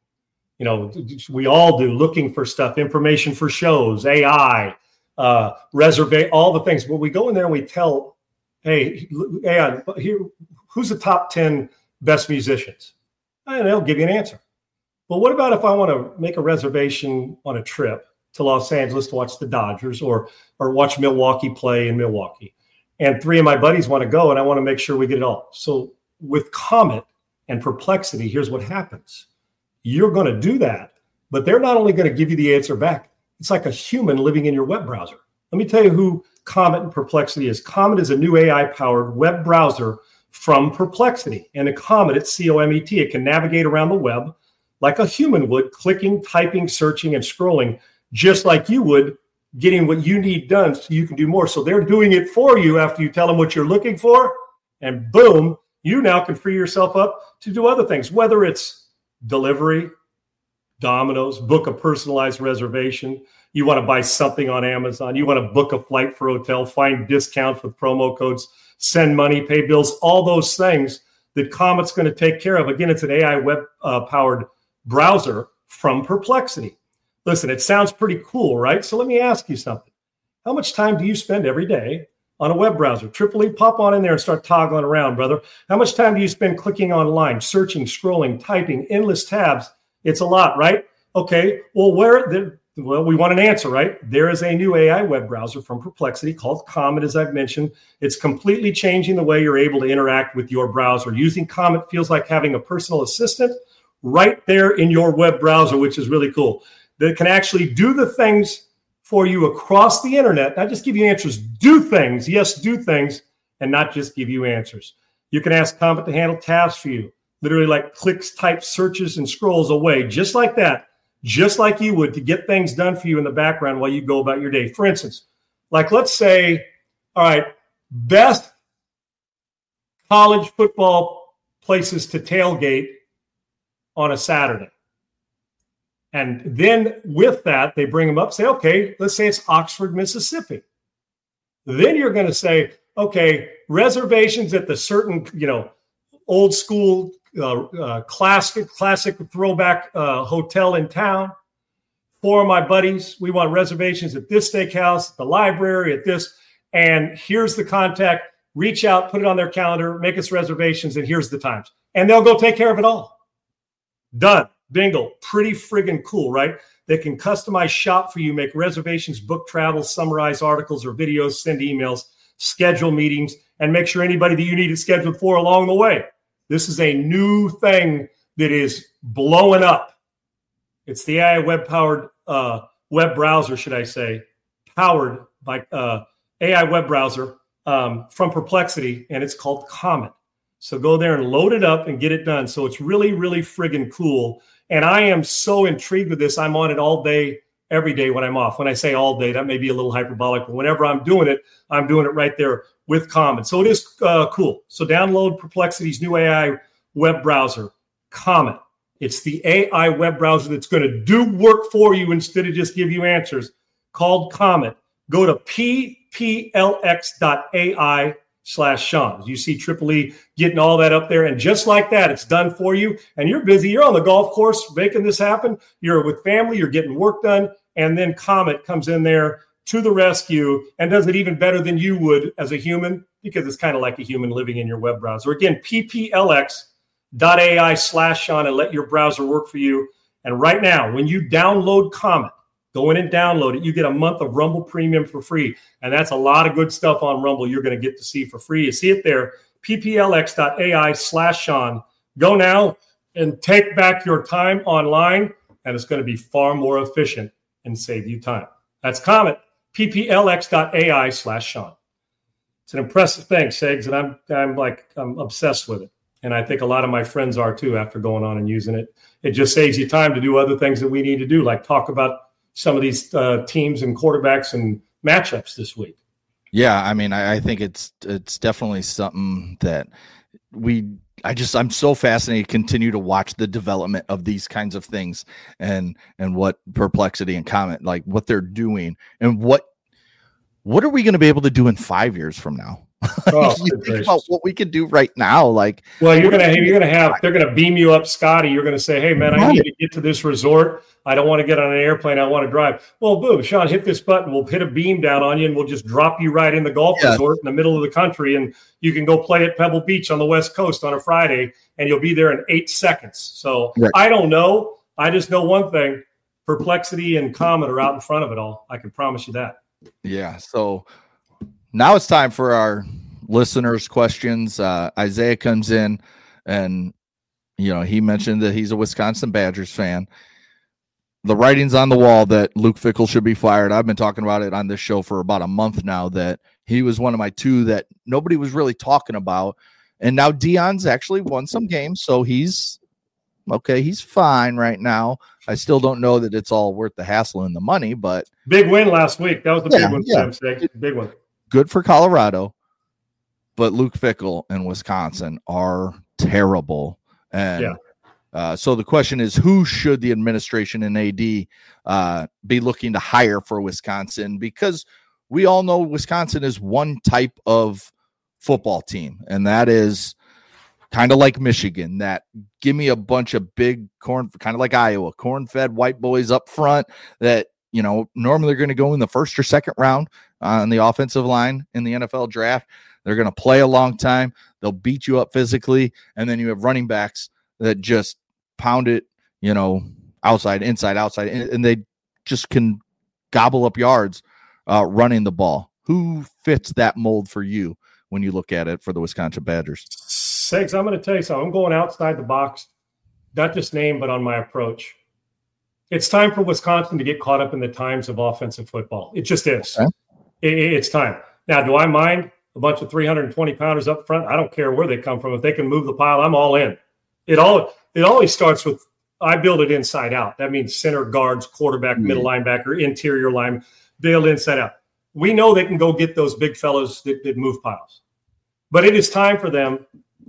We all do, looking for stuff, information for shows, AI, reserve, all the things. But we go in there and we tell, hey, AI, here, who's the top 10 best musicians? And they'll give you an answer. Well, what about if I want to make a reservation on a trip to Los Angeles to watch the Dodgers or watch Milwaukee play in Milwaukee? And 3 of my buddies want to go, and I want to make sure we get it all. So with Comet and Perplexity, here's what happens. You're going to do that, but they're not only going to give you the answer back. It's like a human living in your web browser. Let me tell you who Comet and Perplexity is. Comet is a new AI-powered web browser from Perplexity. And a Comet, it's C-O-M-E-T. It can navigate around the web like a human would, clicking, typing, searching, and scrolling, just like you would, getting what you need done so you can do more. So they're doing it for you after you tell them what you're looking for, and boom, you now can free yourself up to do other things, whether it's delivery, Domino's, book a personalized reservation. You want to buy something on Amazon. You want to book a flight for a hotel, find discounts with promo codes, send money, pay bills, all those things that Comet's going to take care of. Again, it's an AI web-powered browser from Perplexity. Listen, it sounds pretty cool, right? So let me ask you something. How much time do you spend every day on a web browser? Tripoli, pop on in there and start toggling around, brother. How much time do you spend clicking online, searching, scrolling, typing, endless tabs? It's a lot, right? Okay, well, we want an answer, right? There is a new AI web browser from Perplexity called Comet, as I've mentioned. It's completely changing the way you're able to interact with your browser. Using Comet feels like having a personal assistant right there in your web browser, which is really cool. That can actually do the things for you across the internet, not just give you answers, do things, yes, do things, and not just give you answers. You can ask Comet to handle tasks for you, literally like clicks, types, searches, and scrolls away, just like that, just like you would, to get things done for you in the background while you go about your day. For instance, like let's say, all right, best college football places to tailgate on a Saturday. And then with that, they bring them up, say, okay, let's say it's Oxford, Mississippi. Then you're going to say, okay, reservations at the certain, old school, classic throwback hotel in town. 4 of my buddies, we want reservations at this steakhouse, at the library, at this. And here's the contact. Reach out, put it on their calendar, make us reservations, and here's the times. And they'll go take care of it all. Done. Bingo. Pretty friggin' cool, right? They can customize shop for you, make reservations, book travel, summarize articles or videos, send emails, schedule meetings, and make sure anybody that you need is scheduled for along the way. This is a new thing that is blowing up. It's the AI web-powered web browser, should I say, powered by AI web browser from Perplexity, and it's called Comet. So go there and load it up and get it done. So it's really, really friggin' cool. And I am so intrigued with this. I'm on it all day every day when I'm off. When I say all day, that may be a little hyperbolic, but whenever I'm doing it right there with Comet. So it is cool. So download Perplexity's new AI web browser, Comet. It's the AI web browser that's going to do work for you instead of just give you answers, called Comet. Go to pplx.ai/Sean. You see Triple E getting all that up there. And just like that, it's done for you. And you're busy. You're on the golf course making this happen. You're with family. You're getting work done. And then Comet comes in there to the rescue and does it even better than you would as a human, because it's kind of like a human living in your web browser. Again, pplx.ai/Sean, and let your browser work for you. And right now, when you download Comet, go in and download it. You get a month of Rumble Premium for free. And that's a lot of good stuff on Rumble you're going to get to see for free. You see it there, pplx.ai/Sean. Go now and take back your time online, and it's going to be far more efficient and save you time. That's Comet, pplx.ai/Sean. It's an impressive thing, Segs, and I'm obsessed with it. And I think a lot of my friends are too after going on and using it. It just saves you time to do other things that we need to do, like talk about some of these teams and quarterbacks and matchups this week. Yeah, I mean, I think it's definitely something that I'm so fascinated to continue to watch the development of these kinds of things and what Perplexity and Comet, like what they're doing, and what are we going to be able to do in 5 years from now? You think about what we could do right now. Like, well, they're going to beam you up, Scotty. You're going to say, hey man, I need to get to this resort. I don't want to get on an airplane. I want to drive. Well, boom, Sean, hit this button. We'll hit a beam down on you and we'll just drop you right in the golf resort in the middle of the country. And you can go play at Pebble Beach on the West Coast on a Friday and you'll be there in 8 seconds. So right. I don't know. I just know one thing. Perplexity and Comet are out in front of it all. I can promise you that. Yeah. So now it's time for our listeners' questions. Isaiah comes in and, he mentioned that he's a Wisconsin Badgers fan. The writing's on the wall that Luke Fickell should be fired. I've been talking about it on this show for about a month now, that he was one of my two that nobody was really talking about. And now Deion's actually won some games, so he's okay. He's fine right now. I still don't know that it's all worth the hassle and the money, but big win last week. That was the big one. Yeah. Big one. Good for Colorado, but Luke Fickell and Wisconsin are terrible. And so the question is, who should the administration and AD be looking to hire for Wisconsin? Because we all know Wisconsin is one type of football team, and that is kind of like Michigan, that give me a bunch of big corn, kind of like Iowa, corn-fed white boys up front that, normally they're going to go in the first or second round on the offensive line in the NFL draft. They're going to play a long time. They'll beat you up physically. And then you have running backs that just pound it, outside, inside, outside, and they just can gobble up yards running the ball. Who fits that mold for you when you look at it for the Wisconsin Badgers? Segs, I'm going to tell you something. I'm going outside the box, not just name, but on my approach. It's time for Wisconsin to get caught up in the times of offensive football. It just is. Okay. It's time. Now, do I mind a bunch of 320-pounders up front? I don't care where they come from. If they can move the pile, I'm all in. It always starts with, I build it inside out. That means center, guards, quarterback, middle linebacker, interior line, build inside out. We know they can go get those big fellows that move piles. But it is time for them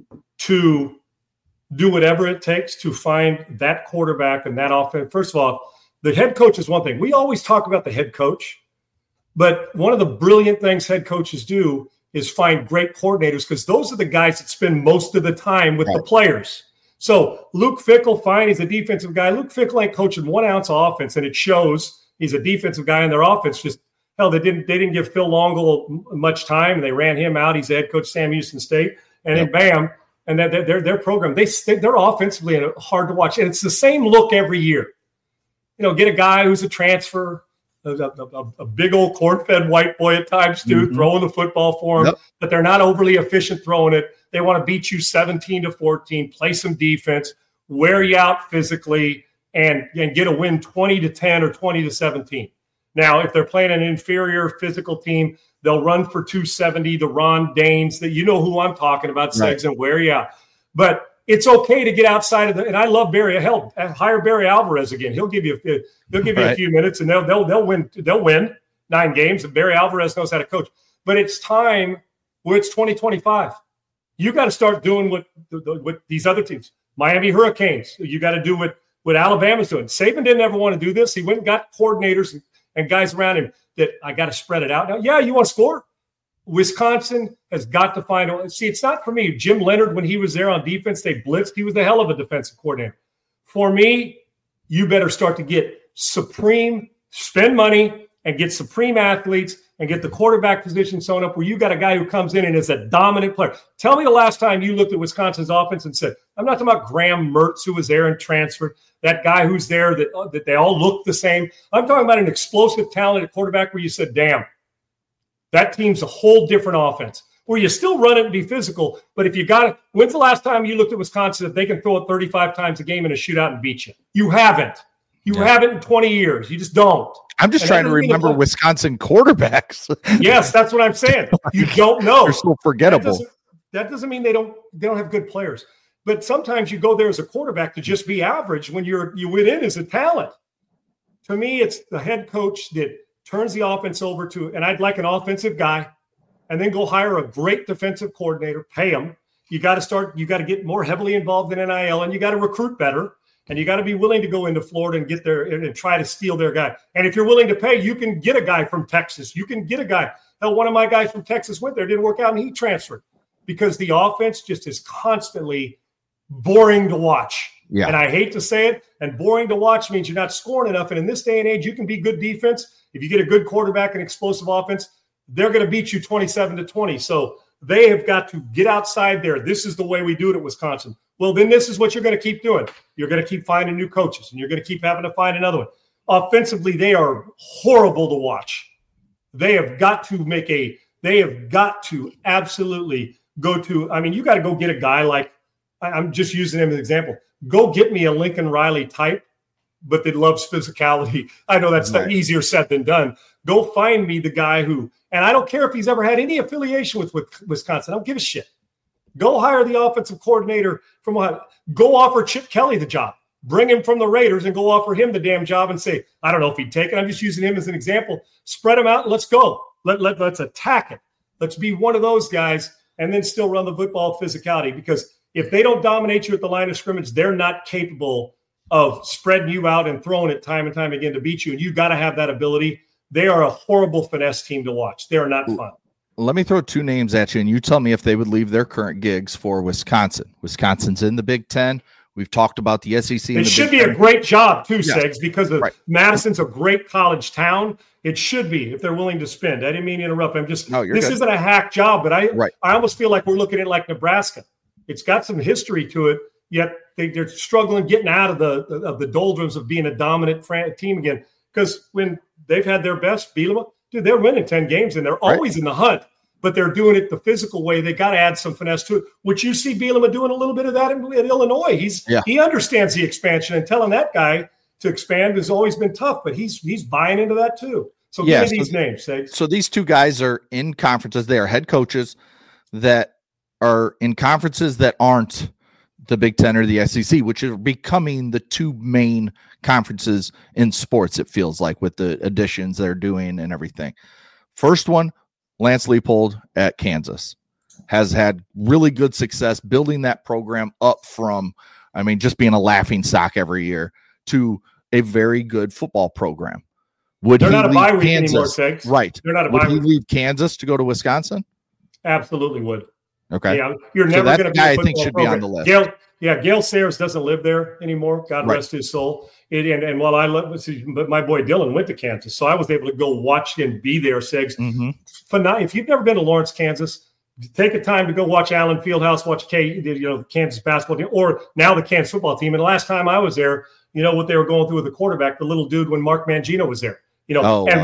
to do whatever it takes to find that quarterback and that offense. First of all, the head coach is one thing. We always talk about the head coach, but one of the brilliant things head coaches do is find great coordinators, because those are the guys that spend most of the time with the players. So Luke Fickell, fine, he's a defensive guy. Luke Fickell ain't coaching 1 ounce of offense, and it shows. He's a defensive guy, and their offense just hell. They didn't give Phil Longo much time, and they ran him out. He's the head coach, Sam Houston State, and then bam, and their program they're offensively hard to watch, and it's the same look every year. Get a guy who's a transfer, a big old corn-fed white boy at times too, throwing the football for them, but they're not overly efficient throwing it. They want to beat you 17-14, play some defense, wear you out physically, and get a win 20-10 or 20-17. Now, if they're playing an inferior physical team, they'll run for 270, the Ron Danes, that who I'm talking about, Segs, and wear you out. But It's okay to get outside of the. And I love Barry. Hell, hire Barry Alvarez again. He'll give you a few minutes, and they'll win. They'll win 9 games. And Barry Alvarez knows how to coach. But it's time where it's 2025. You got to start doing what these other teams, Miami Hurricanes. You got to do what Alabama's doing. Saban didn't ever want to do this. He went and got coordinators and guys around him that I got to spread it out. Now, yeah, you want to score? Wisconsin has got to find – see, it's not for me. Jim Leonard, when he was there on defense, they blitzed. He was the hell of a defensive coordinator. For me, you better start to get spend money and get supreme athletes and get the quarterback position sewn up where you got a guy who comes in and is a dominant player. Tell me the last time you looked at Wisconsin's offense and said, I'm not talking about Graham Mertz, who was there and transferred, that guy who's there that they all look the same. I'm talking about an explosive, talented quarterback where you said, damn, that team's a whole different offense, where you still run it and be physical. But if you got it, when's the last time you looked at Wisconsin that they can throw it 35 times a game in a shootout and beat you? You haven't. You haven't in 20 years. You just don't. I'm just trying to remember Wisconsin quarterbacks. Yes, that's what I'm saying. You don't know. They're so forgettable. That doesn't mean they don't have good players. But sometimes you go there as a quarterback to just be average when you went in as a talent. To me, it's the head coach that turns the offense over to, and I'd like an offensive guy, and then go hire a great defensive coordinator, pay him. You got to get more heavily involved in NIL, and you got to recruit better. And you got to be willing to go into Florida and get there and try to steal their guy. And if you're willing to pay, you can get a guy from Texas. You can get a guy. Hell, one of my guys from Texas went there, didn't work out, and he transferred because the offense just is constantly boring to watch. Yeah. And I hate to say it, and boring to watch means you're not scoring enough. And in this day and age, you can be good defense. If you get a good quarterback and explosive offense, they're going to beat you 27-20. So they have got to get outside there. This is the way we do it at Wisconsin. Well, then this is what you're going to keep doing. You're going to keep finding new coaches, and you're going to keep having to find another one. Offensively, they are horrible to watch. They have got to absolutely go to – I mean, you got to go get a guy like – I'm just using him as an example. Go get me a Lincoln Riley type, but that loves physicality. I know that's easier said than done. Go find me the guy who – and I don't care if he's ever had any affiliation with Wisconsin. I don't give a shit. Go hire the offensive coordinator from Ohio. Go offer Chip Kelly the job. Bring him from the Raiders and go offer him the damn job and say, I don't know if he'd take it. I'm just using him as an example. Spread him out and let's go. Let's attack it. Let's be one of those guys and then still run the football physicality, because if they don't dominate you at the line of scrimmage, they're not capable of spreading you out and throwing it time and time again to beat you. And you've got to have that ability. They are a horrible finesse team to watch. They are not fun. Let me throw 2 names at you, and you tell me if they would leave their current gigs for Wisconsin. Wisconsin's in the Big Ten. We've talked about the SEC. It should be a great job, too, Segs, because Madison's a great college town. It should be, if they're willing to spend. I didn't mean to interrupt. This isn't a hack job, but I almost feel like we're looking at it like Nebraska. It's got some history to it, yet they're struggling getting out of the doldrums of being a dominant team again. Because when they've had their best, Bielema, dude, they're winning 10 games, and they're always in the hunt, but they're doing it the physical way. They got to add some finesse to it, which you see Bielema doing a little bit of that in Illinois. He understands the expansion, and telling that guy to expand has always been tough, but he's buying into that too. So give me these names. So these 2 guys are in conferences. They are head coaches that are in conferences that aren't the Big Ten or the SEC, which are becoming the 2 main conferences in sports, it feels like, with the additions they're doing and everything. First one, Lance Leipold at Kansas has had really good success building that program up from, just being a laughing stock every year to a very good football program. They're not a bye week anymore, Segs. Right. They're not a bye week. Would he leave Kansas to go to Wisconsin? Absolutely would. Okay. Yeah, you're never going to be a guy I think should program. be on the list. Gail Sayers doesn't live there anymore. God rest his soul. And while I love, but my boy Dylan went to Kansas, so I was able to go watch and be there. Segs, if you've never been to Lawrence, Kansas, take a time to go watch Allen Fieldhouse, watch Kansas basketball team, or now the Kansas football team. And the last time I was there, you know what they were going through with the quarterback, the little dude when Mark Mangino was there. You know what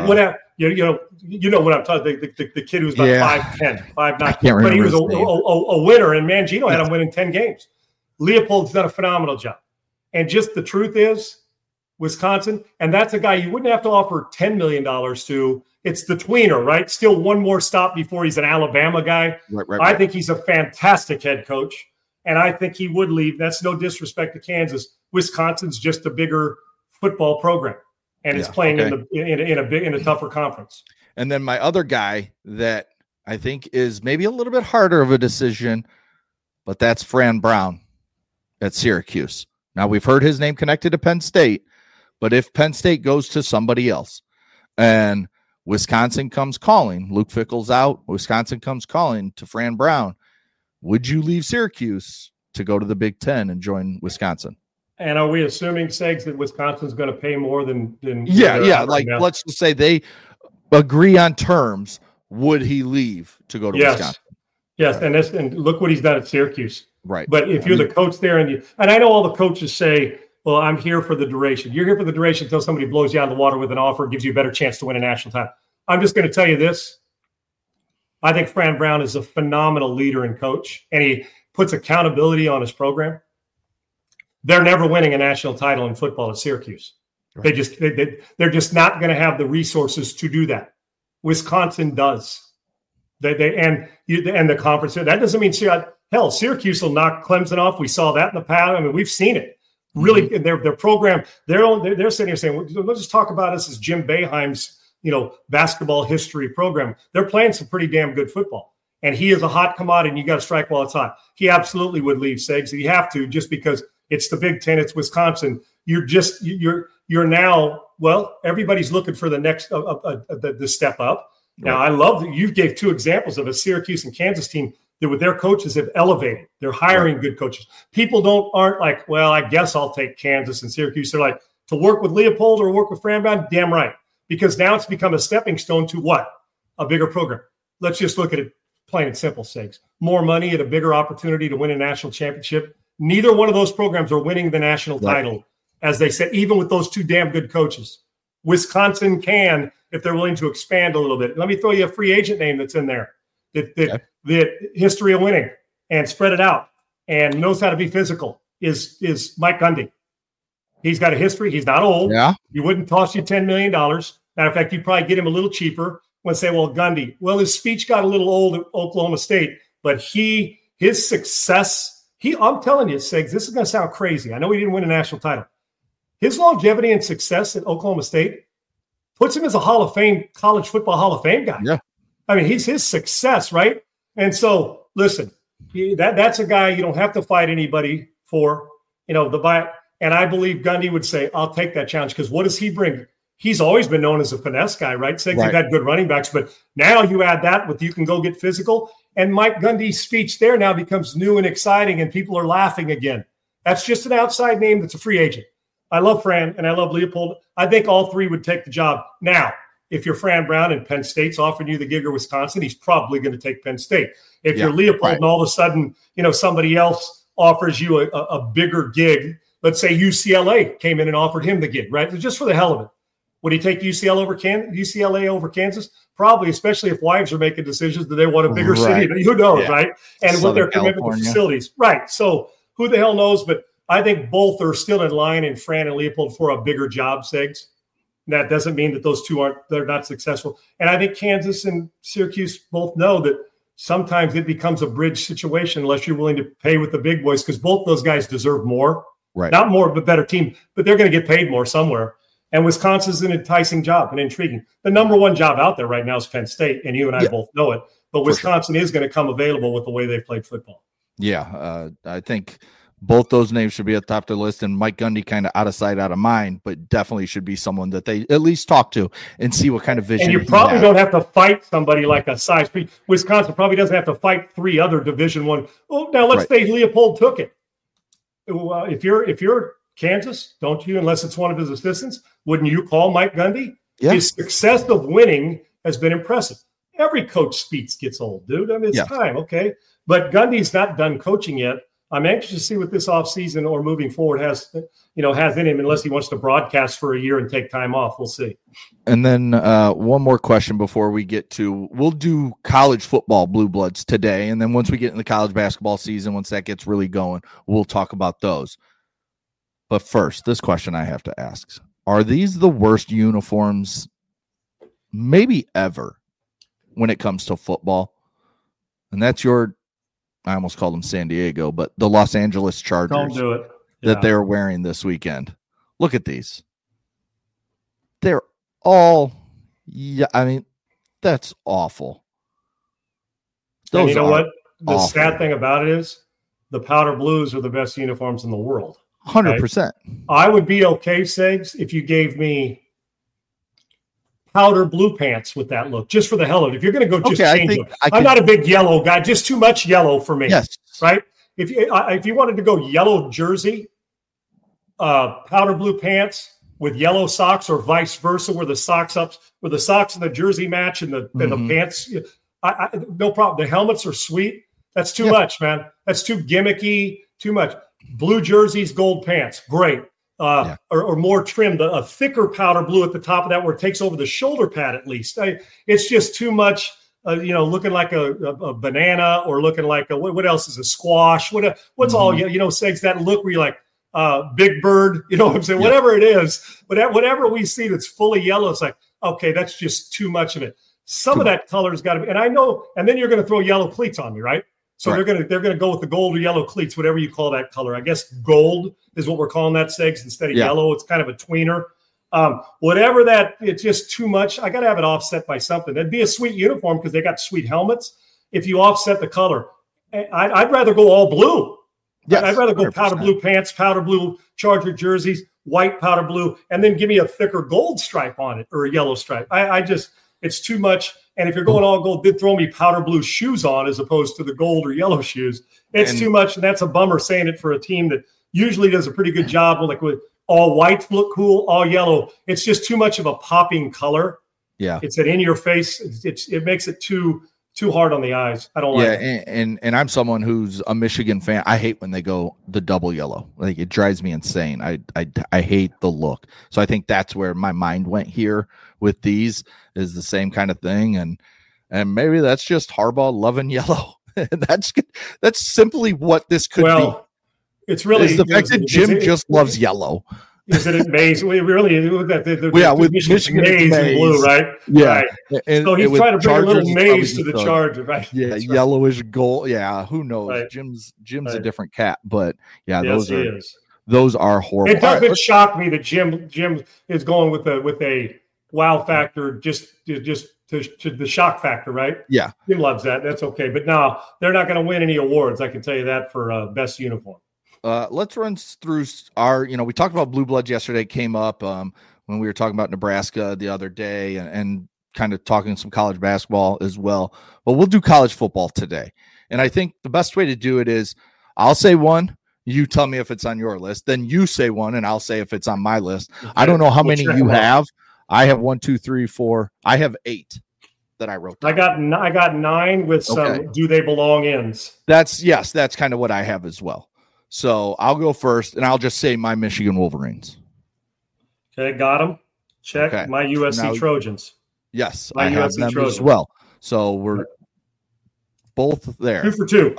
I'm talking. The kid who was about 5'10", 5'9", but he was a winner, and Mangino had him winning 10 games. Leopold's done a phenomenal job, and just the truth is, Wisconsin, and that's a guy you wouldn't have to offer $10 million to. It's the tweener, right? Still one more stop before he's an Alabama guy. Right. I think he's a fantastic head coach. And I think he would leave. That's no disrespect to Kansas. Wisconsin's just a bigger football program, and it's playing in a tougher conference. And then my other guy that I think is maybe a little bit harder of a decision, but that's Fran Brown at Syracuse. Now, we've heard his name connected to Penn State, but if Penn State goes to somebody else and Wisconsin comes calling, Luke Fickell's out, Wisconsin comes calling to Fran Brown, would you leave Syracuse to go to the Big Ten and join Wisconsin? And are we assuming, Segs, that Wisconsin's going to pay more than like now? Let's just say they agree on terms. Would he leave to go to Wisconsin? Yes, and look what he's done at Syracuse. Right. But if you're the coach there, and I know all the coaches say, well, I'm here for the duration. You're here for the duration until somebody blows you out of the water with an offer and gives you a better chance to win a national title. I'm just going to tell you this. I think Fran Brown is a phenomenal leader and coach, and he puts accountability on his program. They're never winning a national title in football at Syracuse. Right. They're just not going to have the resources to do that. Wisconsin does. And the conference. That doesn't mean Syracuse will knock Clemson off. We saw that in the past. I mean, we've seen it. Really, their program. They're sitting here saying, "Let's just talk about this as Jim Boeheim's basketball history program." They're playing some pretty damn good football, and he is a hot commodity. And you got to strike while it's hot. He absolutely would leave, Segs. You have to, just because it's the Big Ten. It's Wisconsin. You're now. Well, everybody's looking for the next the step up. Now, I love that you gave two examples of a Syracuse and Kansas team that with their coaches have elevated. They're hiring good coaches. People aren't like, well, I guess I'll take Kansas and Syracuse. They're like, to work with Leopold or work with Fran Brown? Damn right. Because now it's become a stepping stone to what? A bigger program. Let's just look at it plain and simple, Segs. More money at a bigger opportunity to win a national championship. Neither one of those programs are winning the national title, as they said, even with those two damn good coaches. Wisconsin can, if they're willing to expand a little bit. Let me throw you a free agent name that's in there. The history of winning and spread it out and knows how to be physical is Mike Gundy. He's got a history. He's not old. Yeah. He wouldn't toss you $10 million. Matter of fact, you'd probably get him a little cheaper when say, well, Gundy. Well, his speech got a little old at Oklahoma State, but his success, I'm telling you, Segs, this is going to sound crazy. I know he didn't win a national title. His longevity and success at Oklahoma State puts him as a college football Hall of Fame guy. Yeah. I mean, he's his success, right? And so, listen, that's a guy you don't have to fight anybody for, and I believe Gundy would say, I'll take that challenge, because what does he bring? He's always been known as a finesse guy, right? They've had good running backs, but now you add that with you can go get physical, and Mike Gundy's speech there now becomes new and exciting, and people are laughing again. That's just an outside name that's a free agent. I love Fran, and I love Leopold. I think all three would take the job. Now, if you're Fran Brown and Penn State's offering you the gig or Wisconsin, he's probably going to take Penn State. If you're Leopold and all of a sudden, somebody else offers you a bigger gig, let's say UCLA came in and offered him the gig, right? Just for the hell of it. Would he take UCLA over Kansas? Probably, especially if wives are making decisions that they want a bigger city. Who knows, right? And with their commitment to facilities. Right. So who the hell knows? But I think both are still in line in Fran and Leopold for a bigger job, Segs. That doesn't mean that those two they're not successful. And I think Kansas and Syracuse both know that sometimes it becomes a bridge situation unless you're willing to pay with the big boys, because both those guys deserve more. Right. Not more, but better team. But they're going to get paid more somewhere. And Wisconsin's an enticing job and intriguing. The number one job out there right now is Penn State, and you and I both know it. But Wisconsin is going to come available with the way they've played football. Yeah, I think both those names should be at the top of the list, and Mike Gundy kind of out of sight, out of mind, but definitely should be someone that they at least talk to and see what kind of vision. And you probably don't have to fight somebody like a size 3. Wisconsin probably doesn't have to fight 3 other Division I. Oh, now let's say Leopold took it. If you're Kansas, don't you, unless it's one of his assistants, wouldn't you call Mike Gundy? Yeah. His success of winning has been impressive. Every coach speech gets old, dude. I mean, it's time, okay? But Gundy's not done coaching yet. I'm anxious to see what this offseason or moving forward has in him, unless he wants to broadcast for a year and take time off. We'll see. And then one more question before we get to, we'll do college football Blue Bloods today. And then once we get in the college basketball season, once that gets really going, we'll talk about those. But first, this question I have to ask. Are these the worst uniforms maybe ever when it comes to football? And that's your I almost called them San Diego, but the Los Angeles Chargers. Don't do it. That they're wearing this weekend. Look at these. They're all, I mean, that's awful. And you know what? The sad thing about it is the powder blues are the best uniforms in the world. 100%. I would be okay, Segs, if you gave me powder blue pants with that look, just for the hell of it. If you're going to go just change them. I'm not a big yellow guy, just too much yellow for me. Yes. Right? If you wanted to go yellow jersey, powder blue pants with yellow socks, or vice versa, where the socks and the jersey match and the pants, no problem. The helmets are sweet. That's too much, man. That's too gimmicky, too much. Blue jerseys, gold pants, great. Or more trimmed, a thicker powder blue at the top of that where it takes over the shoulder pad at least. It's just too much, looking like a banana, or looking like what else is a squash? What's all, Segs, that look where you're like, Big Bird, you know what I'm saying? Yeah. Whatever it is, but whatever we see that's fully yellow, it's like, okay, that's just too much of it. Some of that color's got to be, and I know, and then you're going to throw yellow cleats on me, right? So they're going to go with the gold or yellow cleats, whatever you call that color. I guess gold is what we're calling that, Segs, instead of yellow. It's kind of a tweener. Whatever that, it's just too much. I got to have it offset by something. It'd be a sweet uniform because they got sweet helmets. If you offset the color, I'd rather go all blue. Yes, I'd rather go 100%. Powder blue pants, powder blue Charger jerseys, white powder blue, and then give me a thicker gold stripe on it, or a yellow stripe. It's too much. And if you're going all gold, then throw me powder blue shoes on as opposed to the gold or yellow shoes. It's too much, and that's a bummer saying it for a team that usually does a pretty good job with all white look cool, all yellow. It's just too much of a popping color. Yeah. It's an in your face. It makes it too hard on the eyes. I don't like it. And I'm someone who's a Michigan fan. I hate when they go the double yellow. Like, it drives me insane. I hate the look. So I think that's where my mind went here with these, is the same kind of thing. And maybe that's just Harbaugh loving yellow. that's simply what this could be. It's really the fact that Jim just loves yellow. Is it maize? We really with Michigan maize and blue, right? Yeah. Right. So he's trying to bring a little maize to the Charger, right? Yeah, right. Yellowish gold. Yeah, who knows? Right. Jim's a different cat, but those are horrible. It doesn't shock me that Jim is going with a wow factor, just to the shock factor, right? Yeah, Jim loves that. That's okay, but no, they're not going to win any awards. I can tell you that for best uniform. Let's run through our, we talked about blue bloods yesterday, came up when we were talking about Nebraska the other day, and kind of talking some college basketball as well. But we'll do college football today. And I think the best way to do it is I'll say one, you tell me if it's on your list, then you say one, and I'll say if it's on my list. Okay. I don't know how many you have. I have 1, 2, 3, 4. I have 8 that I wrote down. I got 9 with some do they belong ins. That's kind of what I have as well. So I'll go first, and I'll just say my Michigan Wolverines. Okay, got them. Check. Okay. My USC Trojans. Yes, I have them Trojans as well. So we're both there. 2 for 2.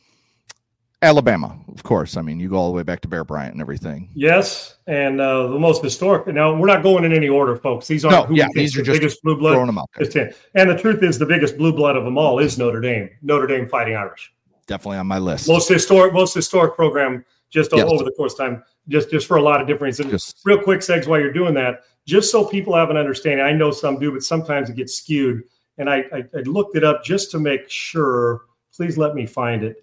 Alabama, of course. I mean, you go all the way back to Bear Bryant and everything. Yes, and the most historic. Now, we're not going in any order, folks. These aren't these are the just biggest blue blood. Throwing them out there. And the truth is, the biggest blue blood of them all is Notre Dame. Notre Dame Fighting Irish. Definitely on my list. Most historic program over the course of time, just for a lot of different reasons. Real quick, Segs, while you're doing that, just so people have an understanding. I know some do, but sometimes it gets skewed. And I looked it up just to make sure. Please let me find it.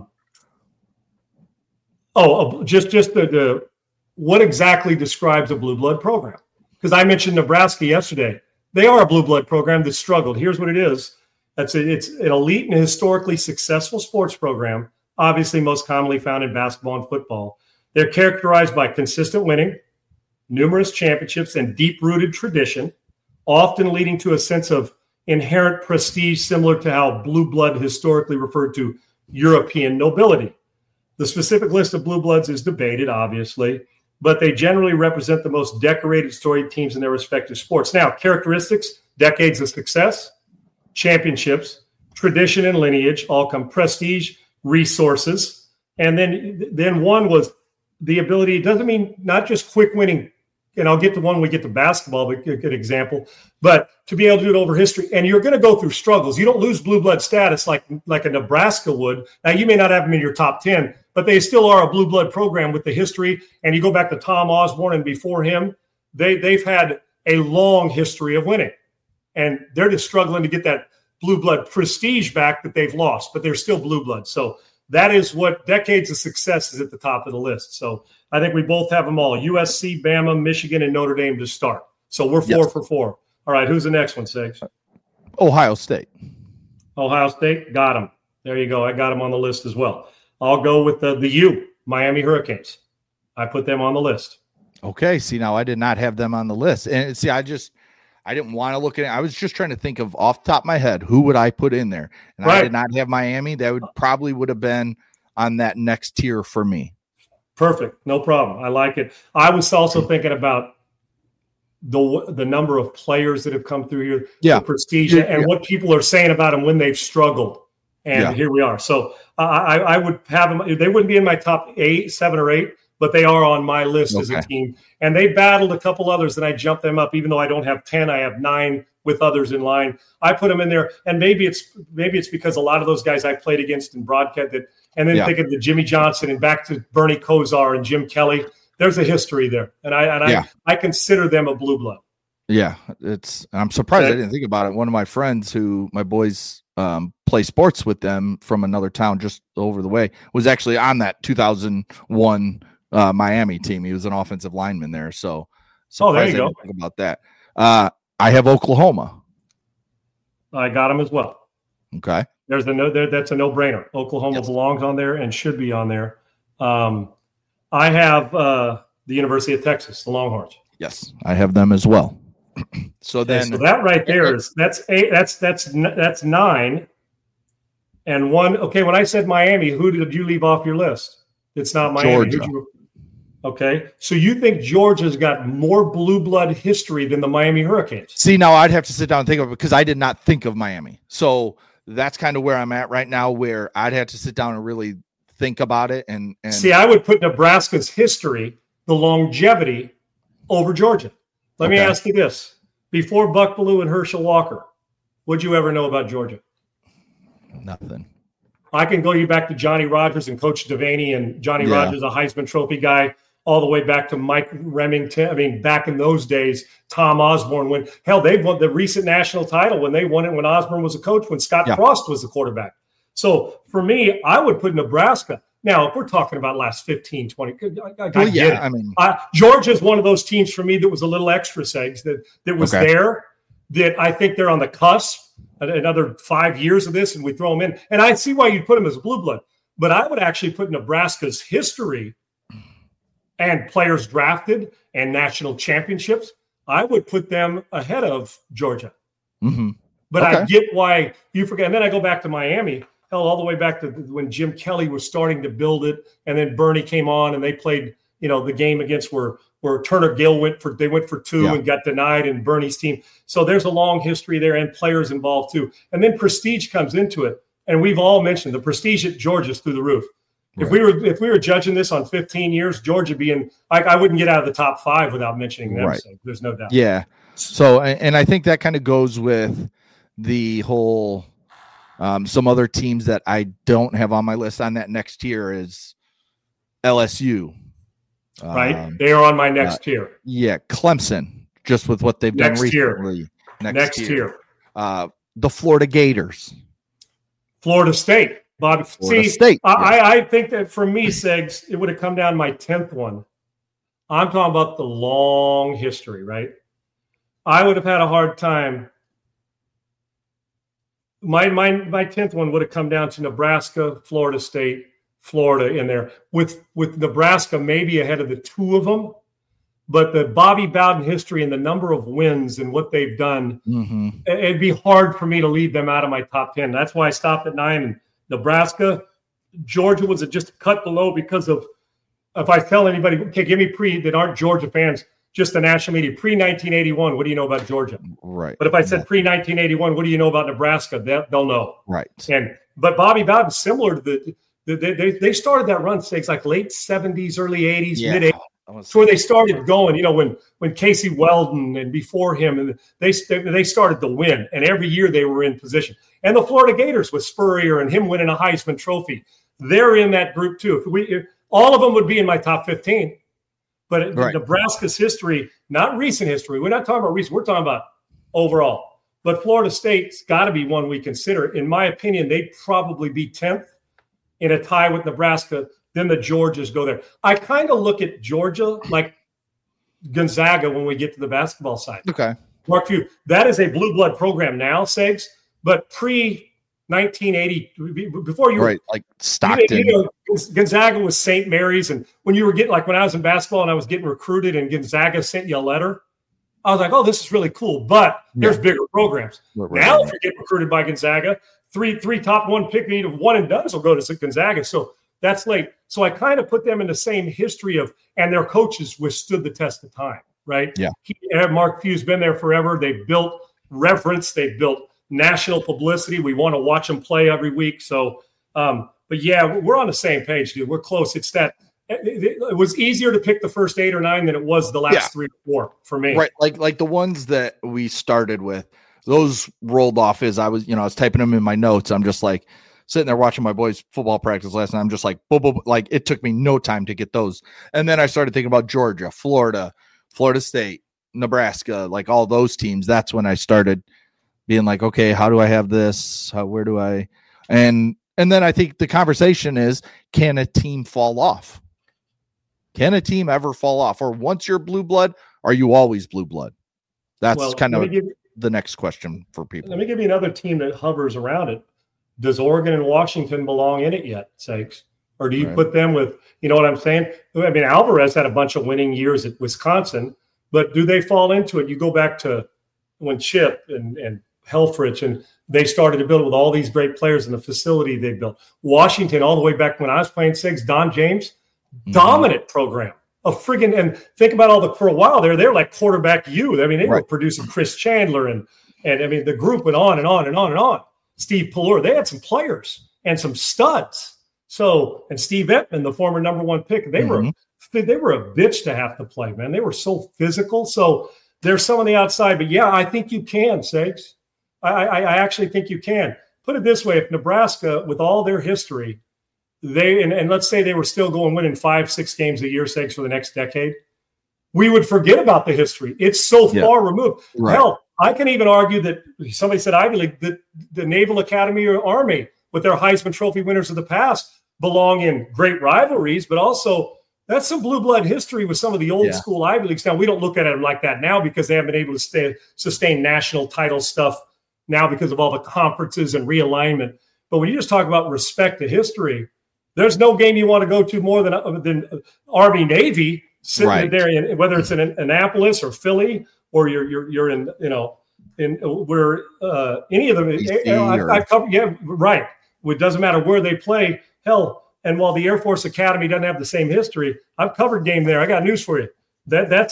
Just the what exactly describes a blue blood program? Because I mentioned Nebraska yesterday. They are a blue blood program that struggled. Here's what it is. It's an elite and historically successful sports program, obviously most commonly found in basketball and football. They're characterized by consistent winning, numerous championships, and deep-rooted tradition, often leading to a sense of inherent prestige similar to how blue blood historically referred to European nobility. The specific list of blue bloods is debated, obviously, but they generally represent the most decorated, storied teams in their respective sports. Now, characteristics, decades of success, championships, tradition, and lineage all come prestige, resources. And then one was the ability. It doesn't mean not just quick winning and I'll get to one when we get to basketball, but a good example. But to be able to do it over history, and you're going to go through struggles. You don't lose blue blood status like a Nebraska would. Now, you may not have them in your top 10, but they still are a blue blood program with the history. And you go back to Tom Osborne and before him, they've had a long history of winning. And they're just struggling to get that blue blood prestige back that they've lost, but they're still blue blood. So that is what decades of success is at the top of the list. So I think we both have them all: USC, Bama, Michigan, and Notre Dame to start. So we're 4 for 4. All right, who's the next one, Sigs? Ohio State. Ohio State, got them. There you go. I got them on the list as well. I'll go with the U, Miami Hurricanes. I put them on the list. Okay, see, now I did not have them on the list. And see, I didn't want to look at it. I was just trying to think of off the top of my head, who would I put in there? And I did not have Miami. That would have been on that next tier for me. Perfect. No problem. I like it. I was also thinking about the number of players that have come through here, the prestige, and what people are saying about them when they've struggled. And here we are. So I would have them. They wouldn't be in my top 7 or 8, but they are on my list as a team. And they battled a couple others, and I jumped them up. Even though I don't have 10, I have 9 with others in line. I put them in there, and maybe it's because a lot of those guys I played against in broadcast and then think of the Jimmy Johnson and back to Bernie Kosar and Jim Kelly. There's a history there, and I consider them a blue blood. Yeah, I'm surprised I didn't think about it. One of my friends, my boys play sports with them from another town just over the way, was actually on that 2001 Miami team. He was an offensive lineman there. So there you go. Think about that. I have Oklahoma. I got them as well. Okay. That's a no-brainer. Oklahoma belongs on there and should be on there. I have the University of Texas, the Longhorns. Yes, I have them as well. So that right there that's 8. That's 9 and 1. Okay, when I said Miami, who did you leave off your list? It's not Miami. Georgia. Okay, so you think Georgia's got more blue blood history than the Miami Hurricanes? See, now I'd have to sit down and think of it because I did not think of Miami. So that's kind of where I'm at right now, where I'd have to sit down and really think about it. And see, I would put Nebraska's history, the longevity, over Georgia. Let me ask you this: before Buck Bellew and Herschel Walker, what'd you ever know about Georgia? Nothing. I can go you back to Johnny Rodgers and Coach Devaney, and Johnny Rodgers, a Heisman Trophy guy, all the way back to Mike Remington. I mean, back in those days, Tom Osborne, they won the recent national title when they won it when Osborne was a coach, when Scott Frost was the quarterback. So for me, I would put Nebraska. Now, if we're talking about last 15, 20, I get it. I mean, Georgia's one of those teams for me that was a little extra segs that was there, that I think they're on the cusp. Another 5 years of this, and we throw them in. And I see why you'd put them as a blue blood. But I would actually put Nebraska's history and players drafted and national championships, I would put them ahead of Georgia. Mm-hmm. But I get why you forget. And then I go back to Miami, all the way back to when Jim Kelly was starting to build it, and then Bernie came on and they played, the game against where Turner Gill went for 2 and got denied, and Bernie's team. So there's a long history there and players involved too. And then prestige comes into it. And we've all mentioned the prestige at Georgia's through the roof. Right. If we were judging this on 15 years, Georgia being I wouldn't get out of the top 5 without mentioning them. Right. So there's no doubt. Yeah. So, and I think that kind of goes with the whole some other teams that I don't have on my list on that next tier is LSU. Right. They are on my next tier. Yeah. Clemson, just with what they've done recently. Next tier. The Florida Gators. Florida State. Bobby. Florida State. I think that for me, Segs, it would have come down my 10th one. I'm talking about the long history, right? I would have had a hard time. My 10th one would have come down to Nebraska, Florida State, Florida in there, with Nebraska maybe ahead of the 2 of them. But the Bobby Bowden history and the number of wins and what they've done, it'd be hard for me to leave them out of my top 10. That's why I stopped at 9. And Nebraska, Georgia was just a cut below because of, if I tell anybody, okay, give me that aren't Georgia fans, just the national media, pre-1981, what do you know about Georgia? Right. But if I said pre-1981, what do you know about Nebraska? They'll know. Right. But Bobby Bowden's similar to they started that run, say, it's like late 70s, early 80s, mid 80s. It's where they started going, when Casey Weldon and before him, and they started to win. And every year they were in position. And the Florida Gators with Spurrier and him winning a Heisman Trophy, they're in that group too. If all of them would be in my top 15. But Nebraska's history, not recent history. We're not talking about recent. We're talking about overall. But Florida State's got to be one we consider. In my opinion, they'd probably be 10th in a tie with Nebraska. Then the Georgias go there. I kind of look at Georgia like Gonzaga when we get to the basketball side. Okay. Mark Few, that is a blue blood program now, Segs, but pre-1980, before you were like Stockton. Gonzaga was St. Mary's. And when you were getting, like when I was in basketball and I was getting recruited and Gonzaga sent you a letter, I was like, oh, this is really cool. But there's bigger programs. Now, if you get recruited by Gonzaga, three top one pick, one and done will go to Gonzaga. So that's late. So I kind of put them in the same history of, and their coaches withstood the test of time, right? Yeah. Mark Few's been there forever. They've built reverence. They've built national publicity. We want to watch them play every week. So, but yeah, we're on the same page, dude. We're close. It's that it was easier to pick the first 8 or 9 than it was the last 3 or 4 for me. Right. Like the ones that we started with, those rolled off as I was typing them in my notes. I'm just like sitting there watching my boys football practice last night. I'm just like, like it took me no time to get those. And then I started thinking about Georgia, Florida State, Nebraska, like all those teams. That's when I started being like, okay, how do I have this? Where do I? And then I think the conversation is, can a team fall off? Can a team ever fall off? Or once you're blue blood, are you always blue blood? That's kind of the next question for people. Let me give you another team that hovers around it. Does Oregon and Washington belong in it yet, Sakes? Or do you put them with, you know what I'm saying? I mean, Alvarez had a bunch of winning years at Wisconsin, but do they fall into it? You go back to when Chip and Helfrich, and they started to build it with all these great players in the facility they built. Washington, all the way back when I was playing Sigs, Don James, dominant program. And think about for a while they're like quarterback youth. I mean, they were producing Chris Chandler and I mean, the group went on and on and on and on. Steve Pallure, they had some players and some studs. So, and Steve Ettman, the former number 1 pick, they were a bitch to have to play, man. They were so physical. So there's some on the outside, but yeah, I think you can, Sakes. I actually think you can. Put it this way: if Nebraska, with all their history, and let's say they were still winning 5-6 games a year, Sakes, for the next decade, we would forget about the history. It's so far removed. Right. Hell, I can even argue that somebody said Ivy League, that the Naval Academy or Army, with their Heisman Trophy winners of the past, belong in great rivalries, but also that's some blue blood history with some of the old school Ivy Leagues. Now, we don't look at them like that now because they haven't been able to sustain national title stuff now because of all the conferences and realignment. But when you just talk about respect to history, there's no game you want to go to more than Army Navy sitting there, whether it's in Annapolis or Philly or you're in where any of them. I've covered. Yeah, right. It doesn't matter where they play. Hell, and while the Air Force Academy doesn't have the same history, I've covered game there. I got news for you. That